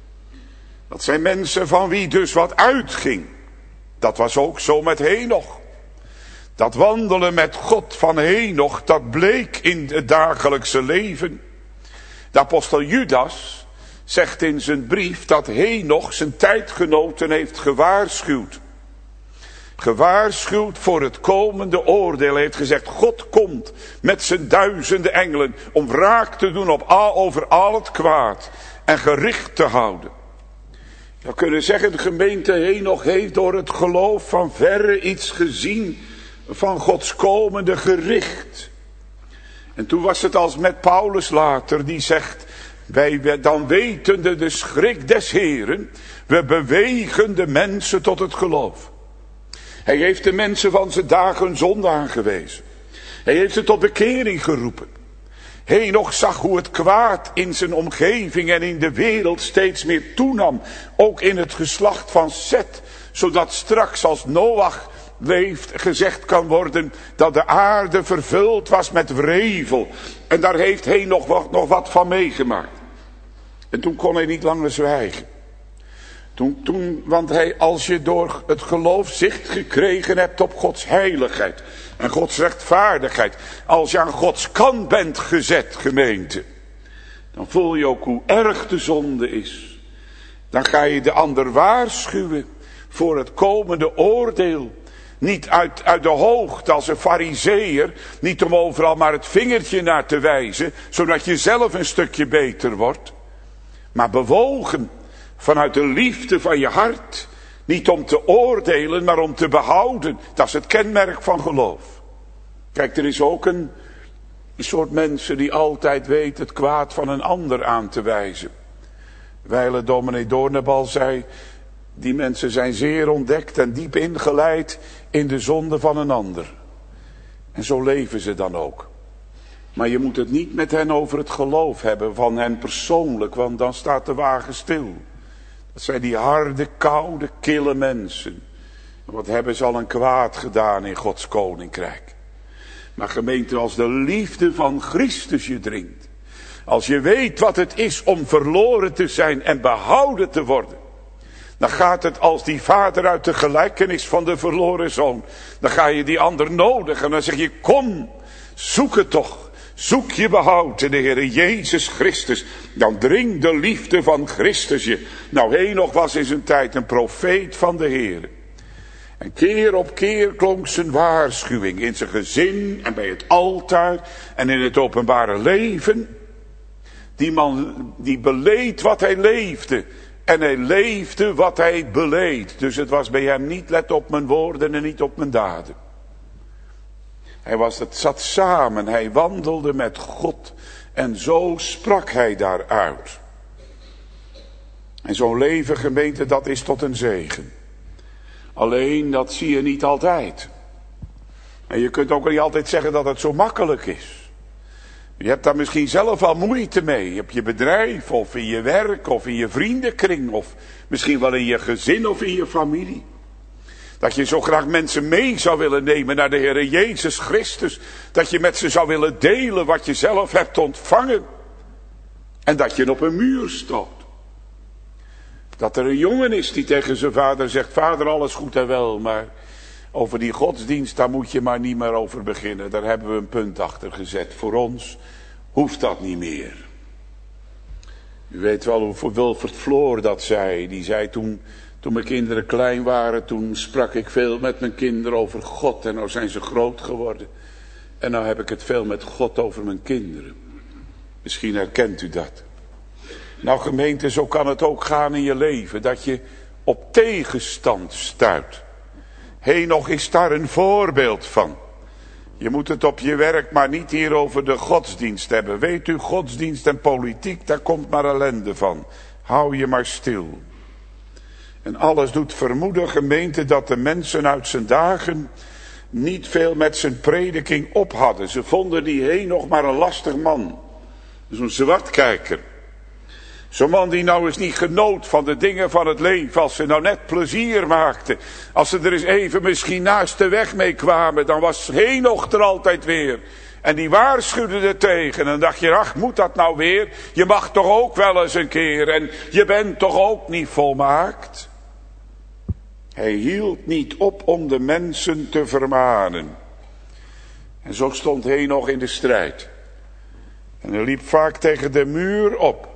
Dat zijn mensen van wie dus wat uitging. Dat was ook zo met Henoch. Dat wandelen met God van Henoch, dat bleek in het dagelijkse leven. De apostel Judas zegt in zijn brief dat Henoch zijn tijdgenoten heeft gewaarschuwd. Gewaarschuwd voor het komende oordeel. Hij heeft gezegd, God komt met zijn duizenden engelen om wraak te doen op al, over al het kwaad en gericht te houden. We kunnen zeggen, de gemeente Henoch heeft door het geloof van verre iets gezien van Gods komende gericht. En toen was het als met Paulus later, die zegt, wij dan wetende de schrik des Heren, we bewegen de mensen tot het geloof. Hij heeft de mensen van zijn dagen zonde aangewezen. Hij heeft ze tot bekering geroepen. Henoch zag hoe het kwaad in zijn omgeving en in de wereld steeds meer toenam. Ook in het geslacht van Seth. Zodat straks als Noach leeft gezegd kan worden dat de aarde vervuld was met wrevel. En daar heeft Henoch nog, nog wat van meegemaakt. En toen kon hij niet langer zwijgen. Toen, toen, want hij, als je door het geloof zicht gekregen hebt op Gods heiligheid en Gods rechtvaardigheid, als je aan Gods kant bent gezet, gemeente, dan voel je ook hoe erg de zonde is. Dan ga je de ander waarschuwen voor het komende oordeel. Niet uit, uit de hoogte als een farizeeër, niet om overal maar het vingertje naar te wijzen, zodat je zelf een stukje beter wordt, maar bewogen vanuit de liefde van je hart. Niet om te oordelen, maar om te behouden. Dat is het kenmerk van geloof. Kijk, er is ook een, een soort mensen die altijd weten het kwaad van een ander aan te wijzen. Wijle dominee Doornbal zei, die mensen zijn zeer ontdekt en diep ingeleid in de zonde van een ander. En zo leven ze dan ook. Maar je moet het niet met hen over het geloof hebben van hen persoonlijk, want dan staat de wagen stil. Dat zijn die harde, koude, kille mensen. Wat hebben ze al een kwaad gedaan in Gods koninkrijk. Maar gemeente, als de liefde van Christus je dringt. Als je weet wat het is om verloren te zijn en behouden te worden. Dan gaat het als die vader uit de gelijkenis van de verloren zoon. Dan ga je die ander nodig en dan zeg je, kom, zoek het toch. Zoek je behoud in de Heer Jezus Christus. Dan dringt de liefde van Christus je. Nou, Henoch was in zijn tijd een profeet van de Heer. En keer op keer klonk zijn waarschuwing in zijn gezin en bij het altaar en in het openbare leven. Die man die beleed wat hij leefde en hij leefde wat hij beleed. Dus het was bij hem niet let op mijn woorden en niet op mijn daden. Hij was, het zat samen, hij wandelde met God en zo sprak hij daaruit. En zo'n leven, gemeente, dat is tot een zegen. Alleen, dat zie je niet altijd. En je kunt ook niet altijd zeggen dat het zo makkelijk is. Je hebt daar misschien zelf al moeite mee. Op je bedrijf, of in je werk, of in je vriendenkring, of misschien wel in je gezin of in je familie. Dat je zo graag mensen mee zou willen nemen naar de Heer Jezus Christus. Dat je met ze zou willen delen wat je zelf hebt ontvangen. En dat je op een muur stoot. Dat er een jongen is die tegen zijn vader zegt, vader, alles goed en wel, maar over die godsdienst, daar moet je maar niet meer over beginnen. Daar hebben we een punt achter gezet. Voor ons hoeft dat niet meer. U weet wel hoe Wilfert Floor dat zei. Die zei toen, toen mijn kinderen klein waren, toen sprak ik veel met mijn kinderen over God. En nou zijn ze groot geworden. En nou heb ik het veel met God over mijn kinderen. Misschien herkent u dat. Nou gemeente, zo kan het ook gaan in je leven. Dat je op tegenstand stuit. Henoch is daar een voorbeeld van. Je moet het op je werk maar niet hier over de godsdienst hebben. Weet u, godsdienst en politiek, daar komt maar ellende van. Hou je maar stil. En alles doet vermoeden, gemeente, dat de mensen uit zijn dagen niet veel met zijn prediking op hadden. Ze vonden die Henoch maar een lastig man. Zo'n zwartkijker. Zo'n man die nou eens niet genoot van de dingen van het leven. Als ze nou net plezier maakten. Als ze er eens even misschien naast de weg mee kwamen. Dan was Henoch er altijd weer. En die waarschuwde er tegen. En dan dacht je, ach, moet dat nou weer? Je mag toch ook wel eens een keer. En je bent toch ook niet volmaakt? Hij hield niet op om de mensen te vermanen. En zo stond Henoch in de strijd. En hij liep vaak tegen de muur op.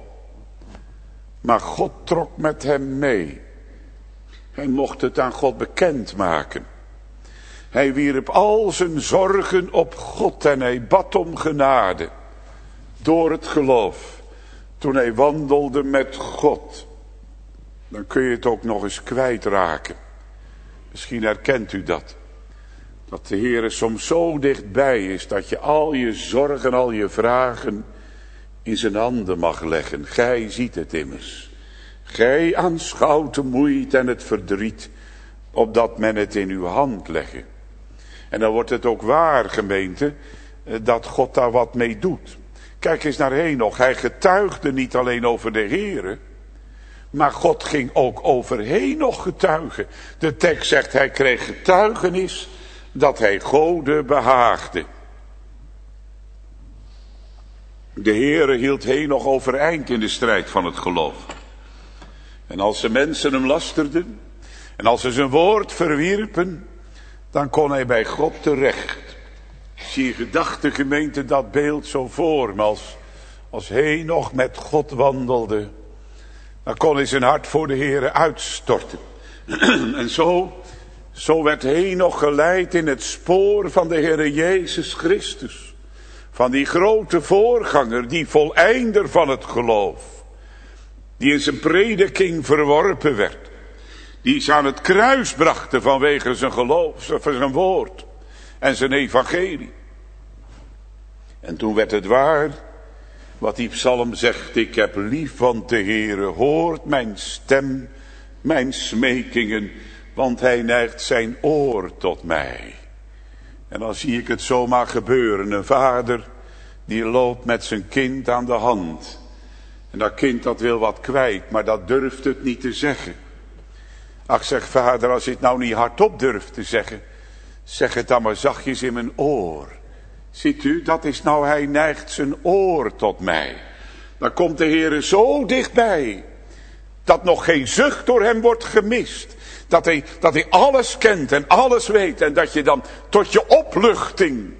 Maar God trok met hem mee. Hij mocht het aan God bekendmaken. Hij wierp al zijn zorgen op God en hij bad om genade. Door het geloof. Toen hij wandelde met God. Dan kun je het ook nog eens kwijtraken. Misschien herkent u dat. Dat de Heer soms zo dichtbij is dat je al je zorgen, al je vragen in zijn handen mag leggen. Gij ziet het immers. Gij aanschouwt de moeite en het verdriet, opdat men het in uw hand legge. En dan wordt het ook waar, gemeente, dat God daar wat mee doet. Kijk eens naar Henoch. Hij getuigde niet alleen over de Heere, maar God ging ook over Henoch getuigen. De tekst zegt, hij kreeg getuigenis dat hij Gode behaagde. De Heere hield Henoch overeind in de strijd van het geloof. En als de mensen hem lasterden, en als ze zijn woord verwierpen, dan kon hij bij God terecht. Zie je gedachte, gemeente, dat beeld zo voor me. Als, als Henoch met God wandelde, dan kon hij zijn hart voor de Heere uitstorten. En zo, zo werd Henoch geleid in het spoor van de Heere Jezus Christus. Van die grote voorganger, die voleinder van het geloof. Die in zijn prediking verworpen werd. Die ze aan het kruis brachten vanwege zijn geloof, zijn woord en zijn evangelie. En toen werd het waar, wat die psalm zegt, ik heb lief van de Heere, hoort mijn stem, mijn smekingen, want hij neigt zijn oor tot mij. En dan zie ik het zomaar gebeuren, een vader die loopt met zijn kind aan de hand. En dat kind dat wil wat kwijt, maar dat durft het niet te zeggen. Ach, zeg vader, als je het nou niet hardop durft te zeggen, zeg het dan maar zachtjes in mijn oor. Ziet u, dat is nou, hij neigt zijn oor tot mij. Dan komt de Heere zo dichtbij, dat nog geen zucht door hem wordt gemist. Dat hij, dat hij alles kent en alles weet. En dat je dan tot je opluchting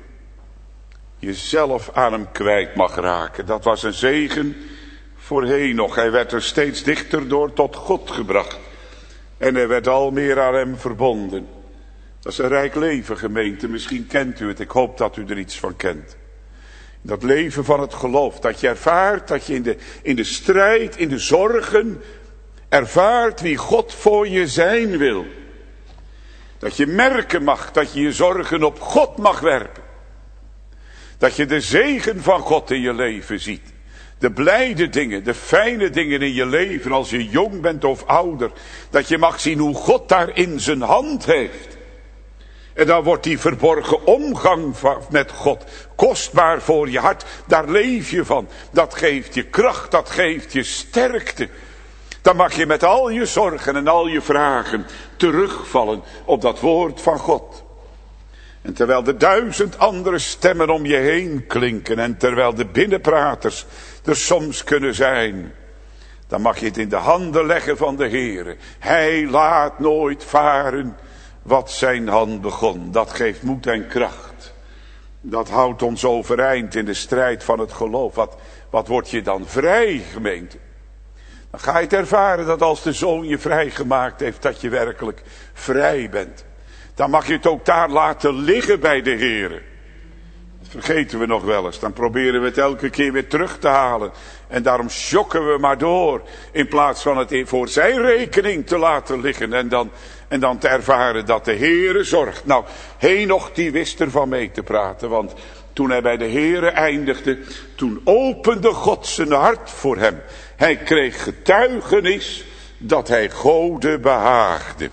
jezelf aan hem kwijt mag raken. Dat was een zegen voorheen nog. Hij werd er steeds dichter door tot God gebracht. En hij werd al meer aan hem verbonden. Dat is een rijk leven, gemeente. Misschien kent u het. Ik hoop dat u er iets van kent. Dat leven van het geloof. Dat je ervaart dat je in de, in de strijd, in de zorgen, ervaart wie God voor je zijn wil. Dat je merken mag dat je je zorgen op God mag werpen. Dat je de zegen van God in je leven ziet. De blijde dingen, de fijne dingen in je leven als je jong bent of ouder. Dat je mag zien hoe God daar in zijn hand heeft. En dan wordt die verborgen omgang met God kostbaar voor je hart. Daar leef je van. Dat geeft je kracht, dat geeft je sterkte. Dan mag je met al je zorgen en al je vragen terugvallen op dat woord van God. En terwijl de duizend andere stemmen om je heen klinken en terwijl de binnenpraters er soms kunnen zijn, dan mag je het in de handen leggen van de Heere. Hij laat nooit varen wat zijn hand begon. Dat geeft moed en kracht. Dat houdt ons overeind in de strijd van het geloof. Wat, wat word je dan vrij, gemeente? Dan ga je het ervaren dat als de Zoon je vrijgemaakt heeft, dat je werkelijk vrij bent. Dan mag je het ook daar laten liggen bij de Heere. Dat vergeten we nog wel eens. Dan proberen we het elke keer weer terug te halen. En daarom schokken we maar door. In plaats van het voor zijn rekening te laten liggen. En dan, en dan te ervaren dat de Heere zorgt. Nou, Henoch die wist ervan mee te praten. Want toen hij bij de Heere eindigde, toen opende God zijn hart voor hem. Hij kreeg getuigenis dat hij Gode behaagde.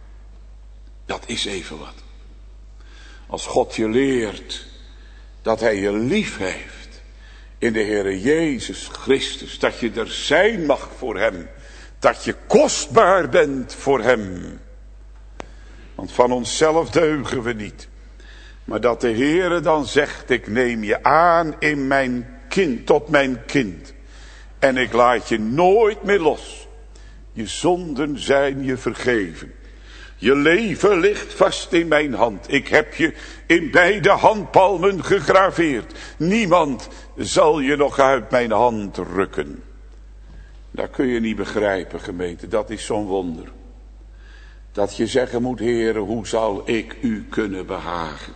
Dat is even wat. Als God je leert dat hij je lief heeft in de Heere Jezus Christus. Dat je er zijn mag voor hem. Dat je kostbaar bent voor hem. Want van onszelf deugen we niet. Maar dat de Heere dan zegt, ik neem je aan in mijn kind, tot mijn kind. En ik laat je nooit meer los. Je zonden zijn je vergeven. Je leven ligt vast in mijn hand. Ik heb je in beide handpalmen gegraveerd. Niemand zal je nog uit mijn hand rukken. Dat kun je niet begrijpen, gemeente. Dat is zo'n wonder. Dat je zeggen moet, Heere, hoe zal ik u kunnen behagen?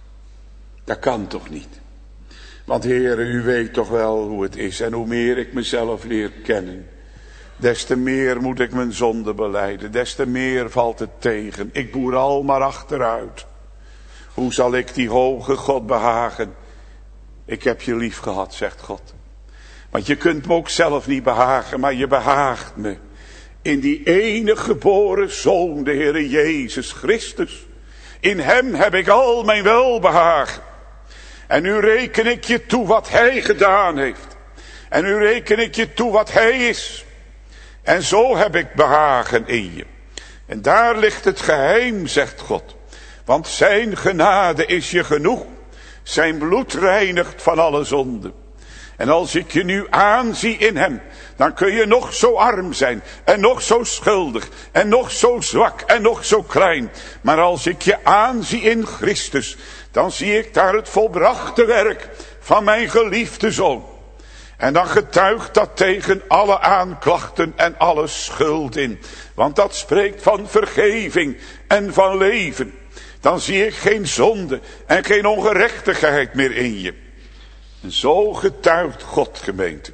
Dat kan toch niet? Want Heere, u weet toch wel hoe het is. En hoe meer ik mezelf leer kennen, des te meer moet ik mijn zonde belijden. Des te meer valt het tegen. Ik boer al maar achteruit. Hoe zal ik die hoge God behagen? Ik heb je lief gehad, zegt God. Want je kunt me ook zelf niet behagen, maar je behaagt me. In die enige geboren Zoon, de Heere Jezus Christus. In hem heb ik al mijn welbehagen. En nu reken ik je toe wat hij gedaan heeft. En nu reken ik je toe wat hij is. En zo heb ik behagen in je. En daar ligt het geheim, zegt God. Want zijn genade is je genoeg. Zijn bloed reinigt van alle zonde. En als ik je nu aanzie in hem, dan kun je nog zo arm zijn. En nog zo schuldig. En nog zo zwak. En nog zo klein. Maar als ik je aanzie in Christus, dan zie ik daar het volbrachte werk van mijn geliefde Zoon. En dan getuigt dat tegen alle aanklachten en alle schuld in. Want dat spreekt van vergeving en van leven. Dan zie ik geen zonde en geen ongerechtigheid meer in je. En zo getuigt God, gemeente.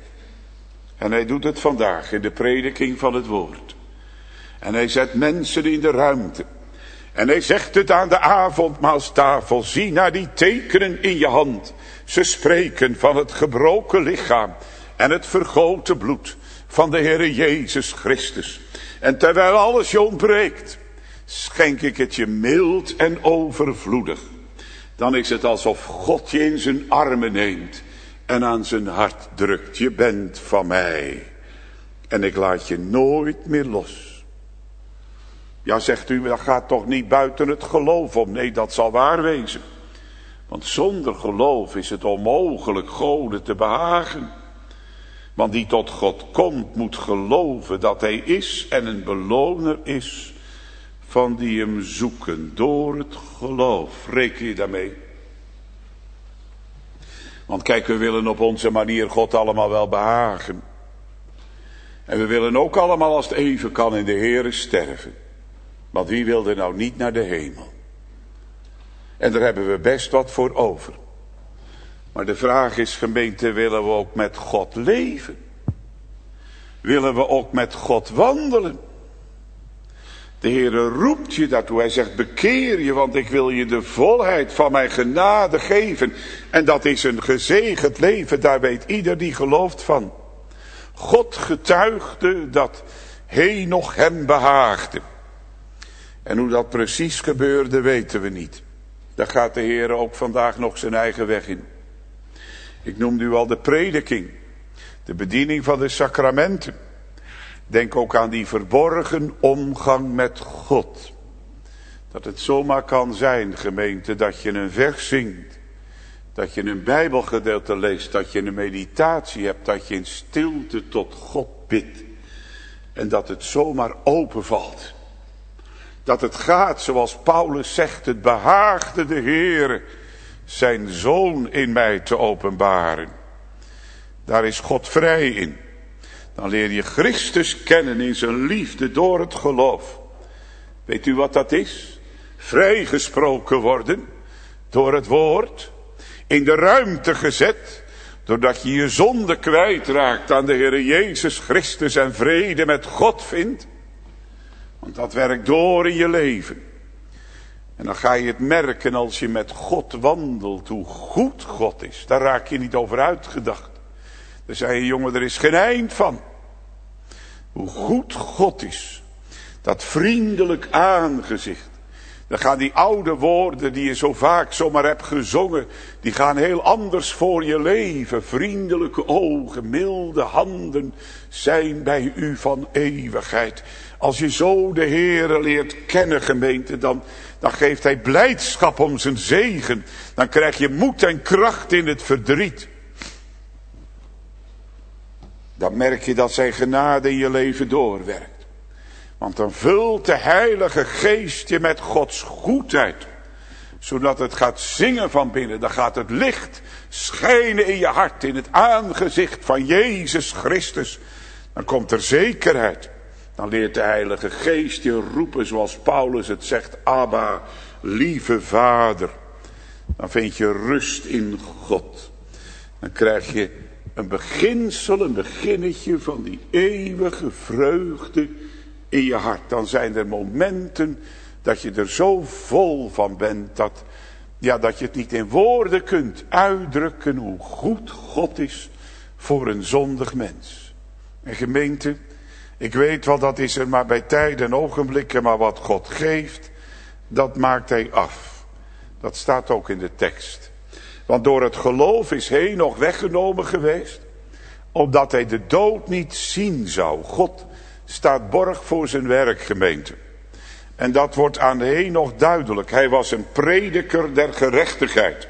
En hij doet het vandaag in de prediking van het woord. En hij zet mensen in de ruimte. En hij zegt het aan de avondmaalstafel. Zie naar die tekenen in je hand. Ze spreken van het gebroken lichaam en het vergoten bloed van de Heere Jezus Christus. En terwijl alles je ontbreekt, schenk ik het je mild en overvloedig. Dan is het alsof God je in zijn armen neemt en aan zijn hart drukt. Je bent van mij en ik laat je nooit meer los. Ja, zegt u, dat gaat toch niet buiten het geloof om? Nee, dat zal waar wezen. Want zonder geloof is het onmogelijk Gode te behagen. Want die tot God komt moet geloven dat hij is en een beloner is van die hem zoeken door het geloof. Reken je daarmee? Want kijk, we willen op onze manier God allemaal wel behagen. En we willen ook allemaal als het even kan in de Heere sterven. Want wie wil er nou niet naar de hemel? En daar hebben we best wat voor over. Maar de vraag is, gemeente, willen we ook met God leven? Willen we ook met God wandelen? De Heere roept je daartoe. Hij zegt, bekeer je, want ik wil je de volheid van mijn genade geven. En dat is een gezegend leven, daar weet ieder die gelooft van. God getuigde dat Henoch hem behaagde. En hoe dat precies gebeurde, weten we niet. Daar gaat de Heere ook vandaag nog zijn eigen weg in. Ik noemde u al de prediking, de bediening van de sacramenten. Denk ook aan die verborgen omgang met God. Dat het zomaar kan zijn, gemeente, dat je een vers zingt. Dat je een Bijbelgedeelte leest, dat je een meditatie hebt, dat je in stilte tot God bidt. En dat het zomaar openvalt. Dat het gaat zoals Paulus zegt, het behaagde de Heere zijn Zoon in mij te openbaren. Daar is God vrij in. Dan leer je Christus kennen in zijn liefde door het geloof. Weet u wat dat is? Vrijgesproken worden door het woord. In de ruimte gezet. Doordat je je zonde kwijtraakt aan de Heere Jezus Christus en vrede met God vindt. Want dat werkt door in je leven. En dan ga je het merken als je met God wandelt, hoe goed God is. Daar raak je niet over uitgedacht. Dan zei je, jongen, er is geen eind van. Hoe goed God is. Dat vriendelijk aangezicht. Dan gaan die oude woorden die je zo vaak zomaar hebt gezongen, die gaan heel anders voor je leven. Vriendelijke ogen, milde handen zijn bij u van eeuwigheid. Als je zo de Heere leert kennen, gemeente, dan, dan geeft hij blijdschap om zijn zegen. Dan krijg je moed en kracht in het verdriet. Dan merk je dat zijn genade in je leven doorwerkt. Want dan vult de Heilige Geest je met Gods goedheid. Zodat het gaat zingen van binnen. Dan gaat het licht schijnen in je hart. In het aangezicht van Jezus Christus. Dan komt er zekerheid. Dan leert de Heilige Geest je roepen zoals Paulus het zegt. Abba, lieve Vader. Dan vind je rust in God. Dan krijg je een beginsel, een beginnetje van die eeuwige vreugde in je hart. Dan zijn er momenten dat je er zo vol van bent. Dat, ja, dat je het niet in woorden kunt uitdrukken hoe goed God is voor een zondig mens. En gemeente, ik weet wel, dat is er maar bij tijden en ogenblikken. Maar wat God geeft, dat maakt hij af. Dat staat ook in de tekst. Want door het geloof is Henoch weggenomen geweest. Opdat hij de dood niet zien zou. God staat borg voor zijn werk, gemeente. En dat wordt aan Henoch duidelijk. Hij was een prediker der gerechtigheid.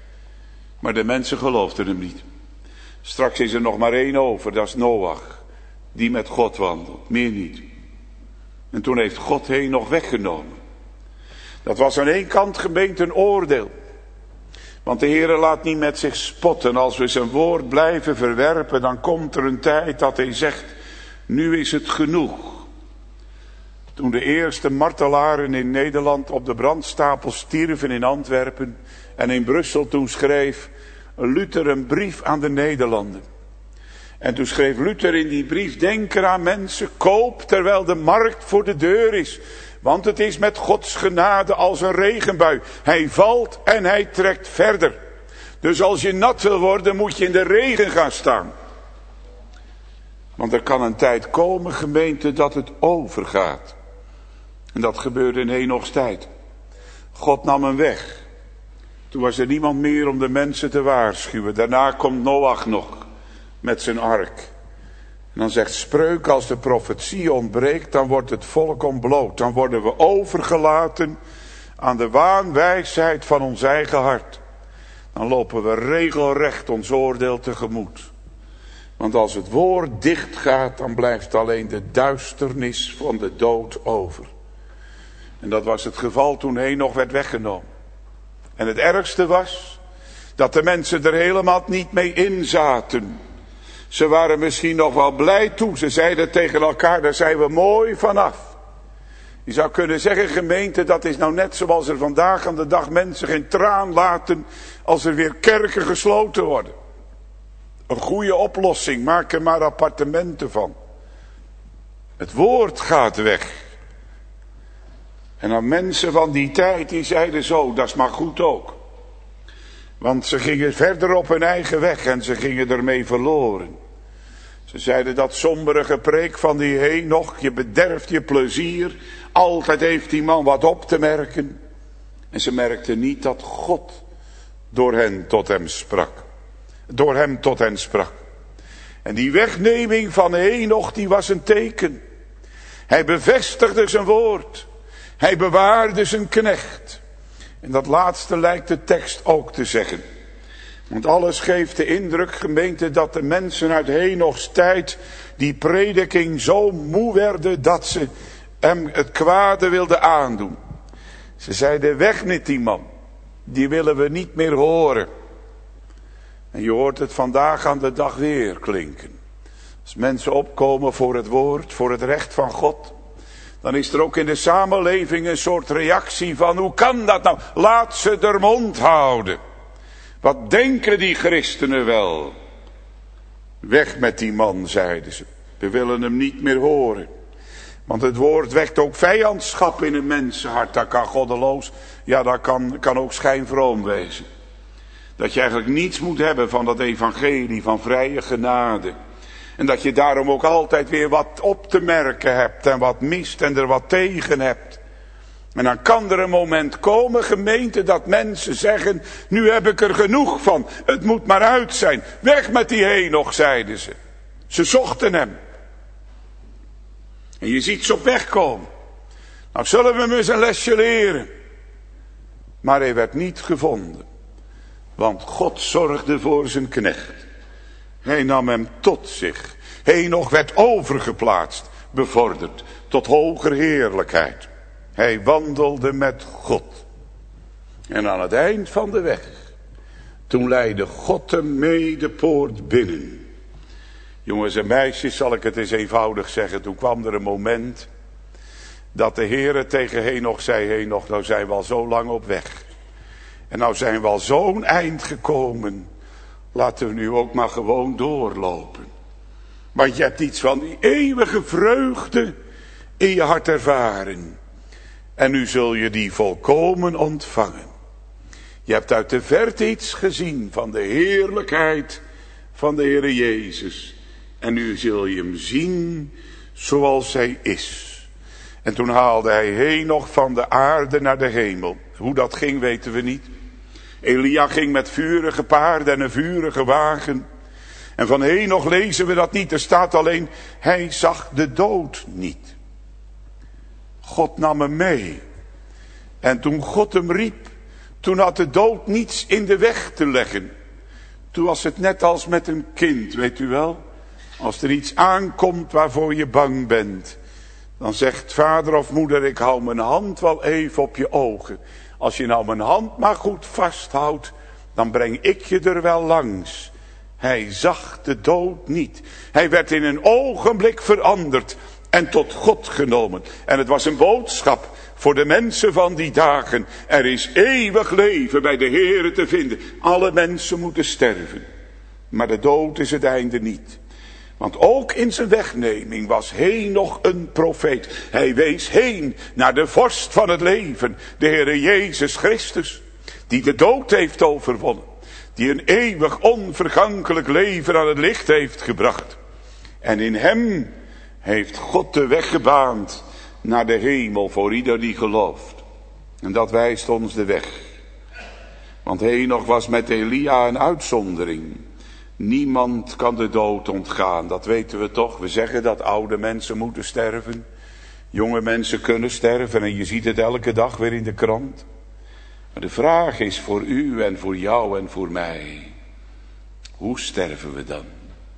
Maar de mensen geloofden hem niet. Straks is er nog maar één over, dat is Noach. Die met God wandelt, meer niet. En toen heeft God Henoch weggenomen. Dat was aan één kant, gemeente, een oordeel. Want de Heere laat niet met zich spotten. Als we zijn woord blijven verwerpen, dan komt er een tijd dat hij zegt, nu is het genoeg. Toen de eerste martelaren in Nederland op de brandstapel stierven in Antwerpen en in Brussel, toen schreef Luther een brief aan de Nederlanden. En toen schreef Luther in die brief, denk eraan mensen, koop terwijl de markt voor de deur is. Want het is met Gods genade als een regenbui. Hij valt en hij trekt verder. Dus als je nat wil worden, moet je in de regen gaan staan. Want er kan een tijd komen, gemeente, dat het overgaat. En dat gebeurde in Henochs tijd. God nam hem weg. Toen was er niemand meer om de mensen te waarschuwen. Daarna komt Noach nog met zijn ark. En dan zegt Spreuk, als de profetie ontbreekt, dan wordt het volk ontbloot. Dan worden we overgelaten aan de waanwijsheid van ons eigen hart. Dan lopen we regelrecht ons oordeel tegemoet. Want als het woord dicht gaat, dan blijft alleen de duisternis van de dood over. En dat was het geval toen Henoch werd weggenomen. En het ergste was dat de mensen er helemaal niet mee in zaten. Ze waren misschien nog wel blij toe. Ze zeiden tegen elkaar, daar zijn we mooi vanaf. Je zou kunnen zeggen, gemeente, dat is nou net zoals er vandaag aan de dag mensen geen traan laten als er weer kerken gesloten worden. Een goede oplossing, maak er maar appartementen van. Het woord gaat weg. En dan mensen van die tijd die zeiden zo, dat is maar goed ook. Want ze gingen verder op hun eigen weg en ze gingen ermee verloren. Ze zeiden dat sombere gepreek van die Henoch, je bederft je plezier. Altijd heeft die man wat op te merken. En ze merkten niet dat God door hen tot hem sprak. Door hem tot hen sprak. En die wegneming van Henoch, die was een teken. Hij bevestigde zijn woord. Hij bewaarde zijn knecht. En dat laatste lijkt de tekst ook te zeggen. Want alles geeft de indruk, gemeente, dat de mensen uit Henochs tijd die prediking zo moe werden dat ze hem het kwade wilden aandoen. Ze zeiden, weg met die man. Die willen we niet meer horen. En je hoort het vandaag aan de dag weer klinken. Als mensen opkomen voor het woord, voor het recht van God, dan is er ook in de samenleving een soort reactie van, hoe kan dat nou? Laat ze der mond houden. Wat denken die christenen wel? Weg met die man, zeiden ze. We willen hem niet meer horen. Want het woord wekt ook vijandschap in een mensenhart. Dat kan goddeloos, ja dat kan, kan ook schijnvroom wezen. Dat je eigenlijk niets moet hebben van dat evangelie van vrije genade. En dat je daarom ook altijd weer wat op te merken hebt en wat mist en er wat tegen hebt. En dan kan er een moment komen, gemeente, dat mensen zeggen, nu heb ik er genoeg van. Het moet maar uit zijn. Weg met die Henoch, zeiden ze. Ze zochten hem. En je ziet ze op weg komen. Nou zullen we hem eens een lesje leren. Maar hij werd niet gevonden. Want God zorgde voor zijn knecht. Hij nam hem tot zich. Henoch werd overgeplaatst, bevorderd tot hoger heerlijkheid. Hij wandelde met God. En aan het eind van de weg, toen leidde God hem mee de poort binnen. Jongens en meisjes, zal ik het eens eenvoudig zeggen. Toen kwam er een moment dat de Heere tegen Henoch zei, Henoch, nou zijn we al zo lang op weg. En nou zijn we al zo'n eind gekomen. Laten we nu ook maar gewoon doorlopen. Want je hebt iets van die eeuwige vreugde in je hart ervaren. En nu zul je die volkomen ontvangen. Je hebt uit de verte iets gezien van de heerlijkheid van de Heere Jezus. En nu zul je hem zien zoals hij is. En toen haalde hij Henoch van de aarde naar de hemel. Hoe dat ging weten we niet. Elia ging met vurige paarden en een vurige wagen. En van Henoch lezen we dat niet. Er staat alleen, hij zag de dood niet. God nam hem mee. En toen God hem riep, toen had de dood niets in de weg te leggen. Toen was het net als met een kind, weet u wel. Als er iets aankomt waarvoor je bang bent, dan zegt vader of moeder, ik hou mijn hand wel even op je ogen. Als je nou mijn hand maar goed vasthoudt, dan breng ik je er wel langs. Hij zag de dood niet. Hij werd in een ogenblik veranderd en tot God genomen. En het was een boodschap voor de mensen van die dagen. Er is eeuwig leven bij de Heere te vinden. Alle mensen moeten sterven. Maar de dood is het einde niet. Want ook in zijn wegneming was Henoch een profeet. Hij wees heen naar de vorst van het leven, de Heere Jezus Christus, die de dood heeft overwonnen. Die een eeuwig onvergankelijk leven aan het licht heeft gebracht. En in hem heeft God de weg gebaand naar de hemel voor ieder die gelooft. En dat wijst ons de weg. Want Henoch was met Elia een uitzondering. Niemand kan de dood ontgaan, dat weten we toch. We zeggen dat oude mensen moeten sterven. Jonge mensen kunnen sterven en je ziet het elke dag weer in de krant. Maar de vraag is voor u en voor jou en voor mij. Hoe sterven we dan?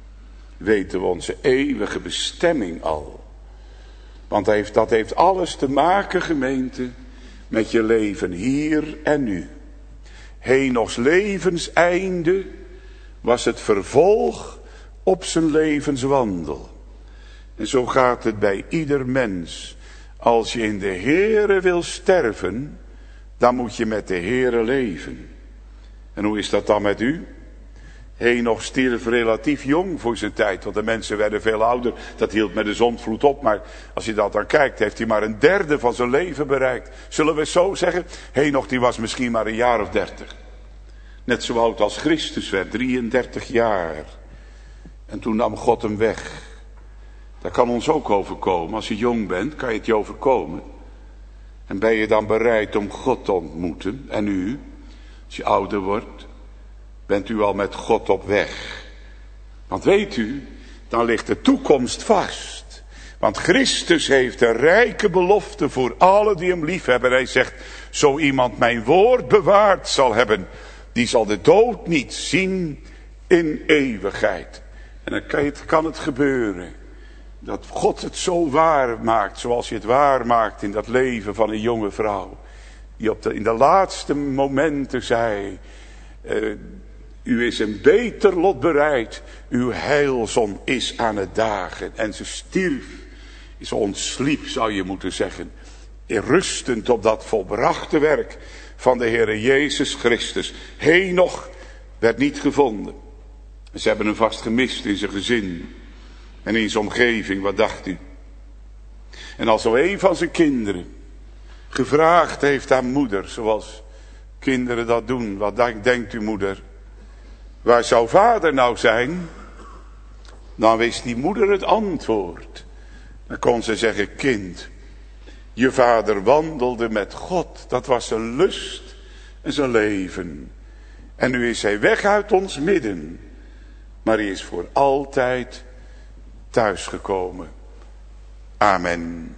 Weten we onze eeuwige bestemming al? Want dat heeft, dat heeft alles te maken, gemeente, met je leven hier en nu. Henochs levenseinde was het vervolg op zijn levenswandel. En zo gaat het bij ieder mens. Als je in de Heere wil sterven, dan moet je met de Heere leven. En hoe is dat dan met u? Henoch stierf relatief jong voor zijn tijd, want de mensen werden veel ouder. Dat hield met de zondvloed op, maar als je dat dan kijkt, heeft hij maar een derde van zijn leven bereikt. Zullen we zo zeggen? Henoch die was misschien maar een jaar of dertig. Net zo oud als Christus werd, drieëndertig jaar. En toen nam God hem weg. Dat kan ons ook overkomen. Als je jong bent, kan je het je overkomen. En ben je dan bereid om God te ontmoeten? En u, als je ouder wordt, bent u al met God op weg. Want weet u, dan ligt de toekomst vast. Want Christus heeft een rijke belofte voor allen die hem lief hebben. Hij zegt, zo iemand mijn woord bewaard zal hebben, die zal de dood niet zien in eeuwigheid. En dan kan het, kan het gebeuren dat God het zo waar maakt, zoals hij het waar maakt in dat leven van een jonge vrouw. Die op de, in de laatste momenten zei, uh, u is een beter lot bereid, uw heilzon is aan het dagen. En ze stierf, ze ontsliep zou je moeten zeggen, rustend op dat volbrachte werk van de Heere Jezus Christus. Henoch werd niet gevonden. Ze hebben hem vast gemist in zijn gezin en in zijn omgeving, wat dacht u? En als zo een van zijn kinderen gevraagd heeft aan moeder, zoals kinderen dat doen, wat denkt u moeder? Waar zou vader nou zijn? Dan wist die moeder het antwoord. Dan kon ze zeggen, kind, je vader wandelde met God. Dat was zijn lust en zijn leven. En nu is hij weg uit ons midden. Maar hij is voor altijd thuisgekomen. Amen.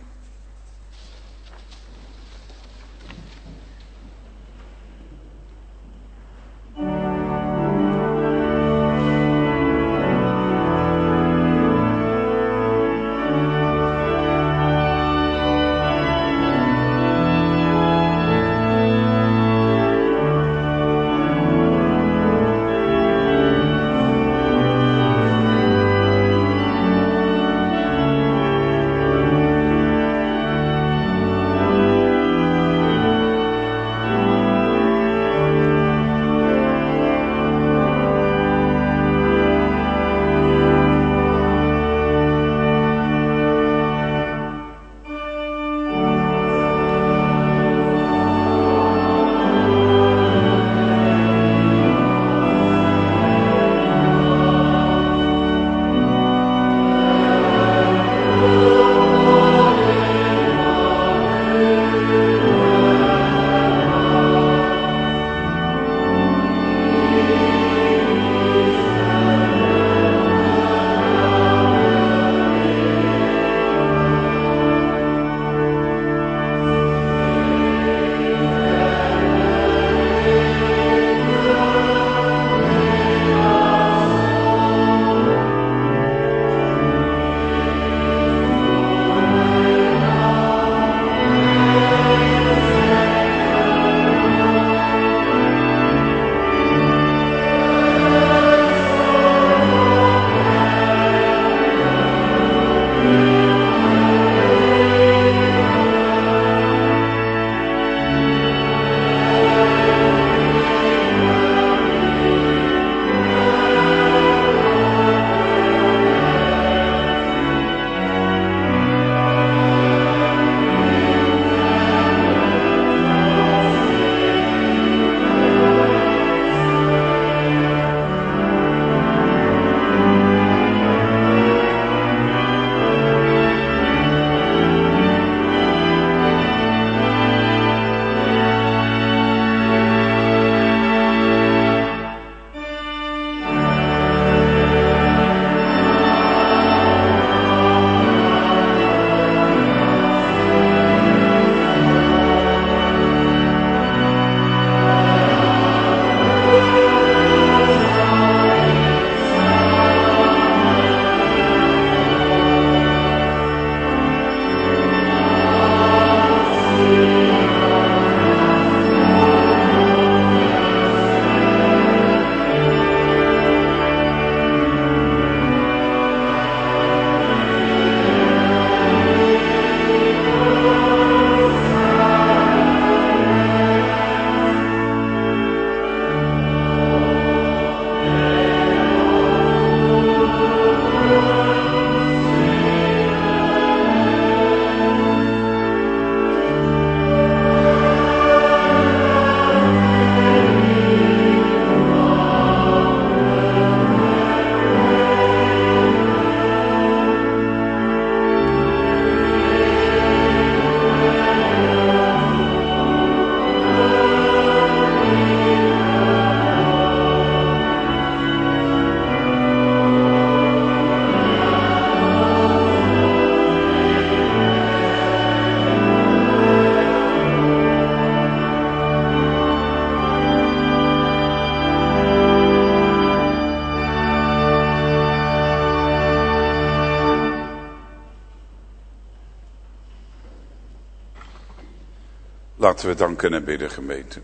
Laten we danken en bidden, gemeente.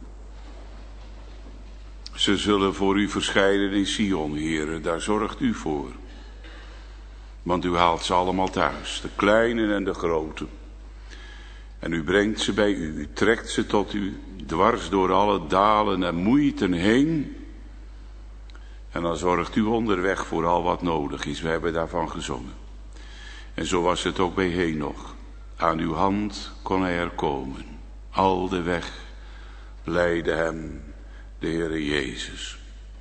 Ze zullen voor u verschijnen in Sion, heren, daar zorgt u voor. Want u haalt ze allemaal thuis, de kleinen en de groten. En u brengt ze bij u, u trekt ze tot u, dwars door alle dalen en moeiten heen. En dan zorgt u onderweg voor al wat nodig is, we hebben daarvan gezongen. En zo was het ook bij Henoch. Aan uw hand kon hij er komen. Al de weg leidde hem de Heere Jezus.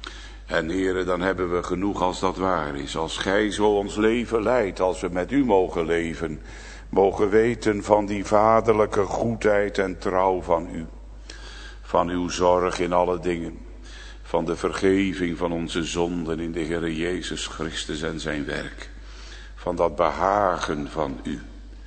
En Heere, dan hebben we genoeg als dat waar is. Als gij zo ons leven leidt, als we met u mogen leven, mogen weten van die vaderlijke goedheid en trouw van u. Van uw zorg in alle dingen. Van de vergeving van onze zonden in de Heere Jezus Christus en zijn werk. Van dat behagen van u.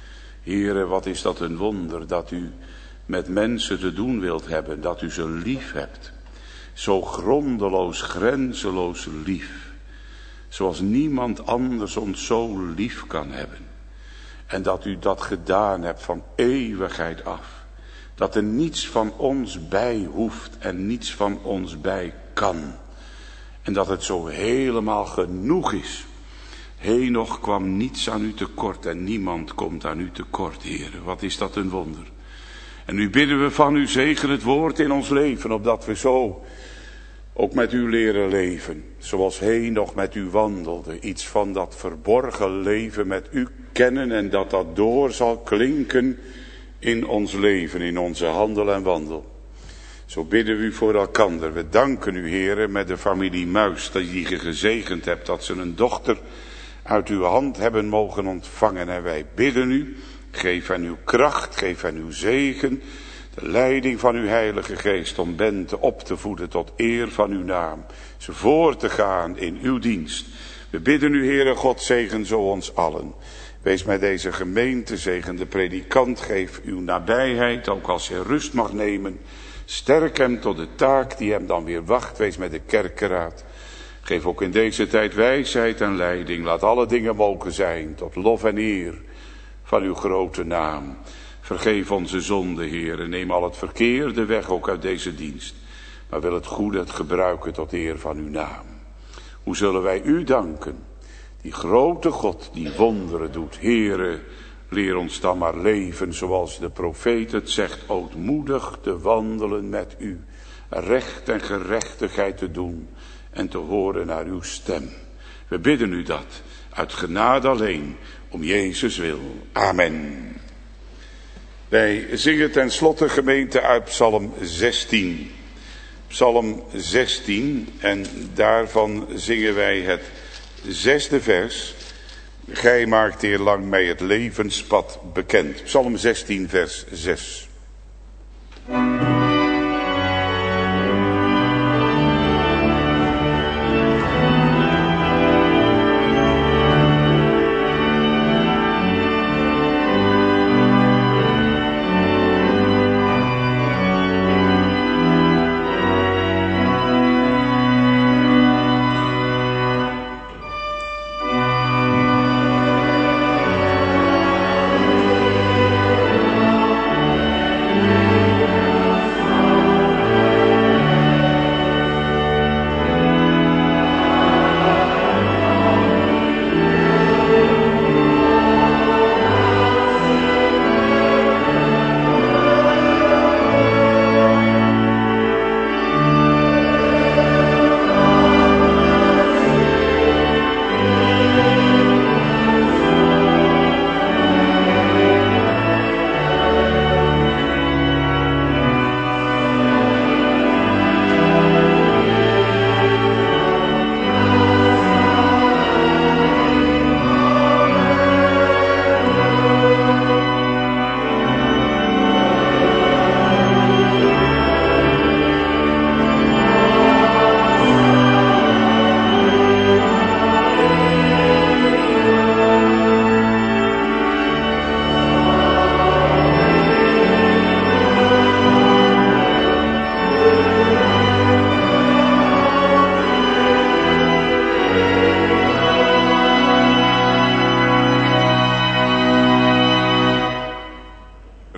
Heere, wat is dat een wonder dat u met mensen te doen wilt hebben, dat u ze lief hebt. Zo grondeloos, grenzeloos lief. Zoals niemand anders ons zo lief kan hebben. En dat u dat gedaan hebt van eeuwigheid af. Dat er niets van ons bij hoeft en niets van ons bij kan. En dat het zo helemaal genoeg is. Henoch kwam niets aan u tekort en niemand komt aan u tekort, Heere. Wat is dat een wonder. En nu bidden we van u, zegen het woord in ons leven, opdat we zo ook met u leren leven. Zoals Henoch met u wandelde, iets van dat verborgen leven met u kennen en dat dat door zal klinken in ons leven, in onze handel en wandel. Zo bidden we u voor elkander. We danken u, Heere, met de familie Muis, dat je die gezegend hebt, dat ze een dochter uit uw hand hebben mogen ontvangen. En wij bidden u, geef hen uw kracht, geef hen uw zegen, de leiding van uw Heilige Geest om Bente op te voeden tot eer van uw naam. Ze voor te gaan in uw dienst. We bidden u, Heere God, zegen zo ons allen. Wees met deze gemeente, zegen de predikant, geef uw nabijheid, ook als hij rust mag nemen. Sterk hem tot de taak die hem dan weer wacht, wees met de kerkeraad. Geef ook in deze tijd wijsheid en leiding, laat alle dingen mogen zijn, tot lof en eer van uw grote naam. Vergeef onze zonde, Heer, en neem al het verkeerde weg ook uit deze dienst. Maar wil het goede het gebruiken tot eer van uw naam. Hoe zullen wij u danken, die grote God die wonderen doet. Heere, leer ons dan maar leven zoals de profeet het zegt, ootmoedig te wandelen met u. Recht en gerechtigheid te doen en te horen naar uw stem. We bidden u dat, uit genade alleen, om Jezus wil. Amen. Wij zingen ten slotte, gemeente, uit Psalm zestien. Psalm zestien, en daarvan zingen wij het zesde vers. Gij maakt eerlang mij het levenspad bekend. Psalm zestien, vers zes.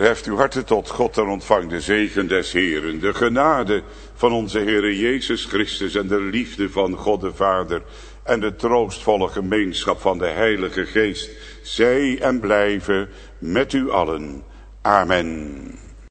Verheft uw harten tot God en ontvang de zegen des Heeren. De genade van onze Heere Jezus Christus en de liefde van God de Vader en de troostvolle gemeenschap van de Heilige Geest zij en blijven met u allen. Amen.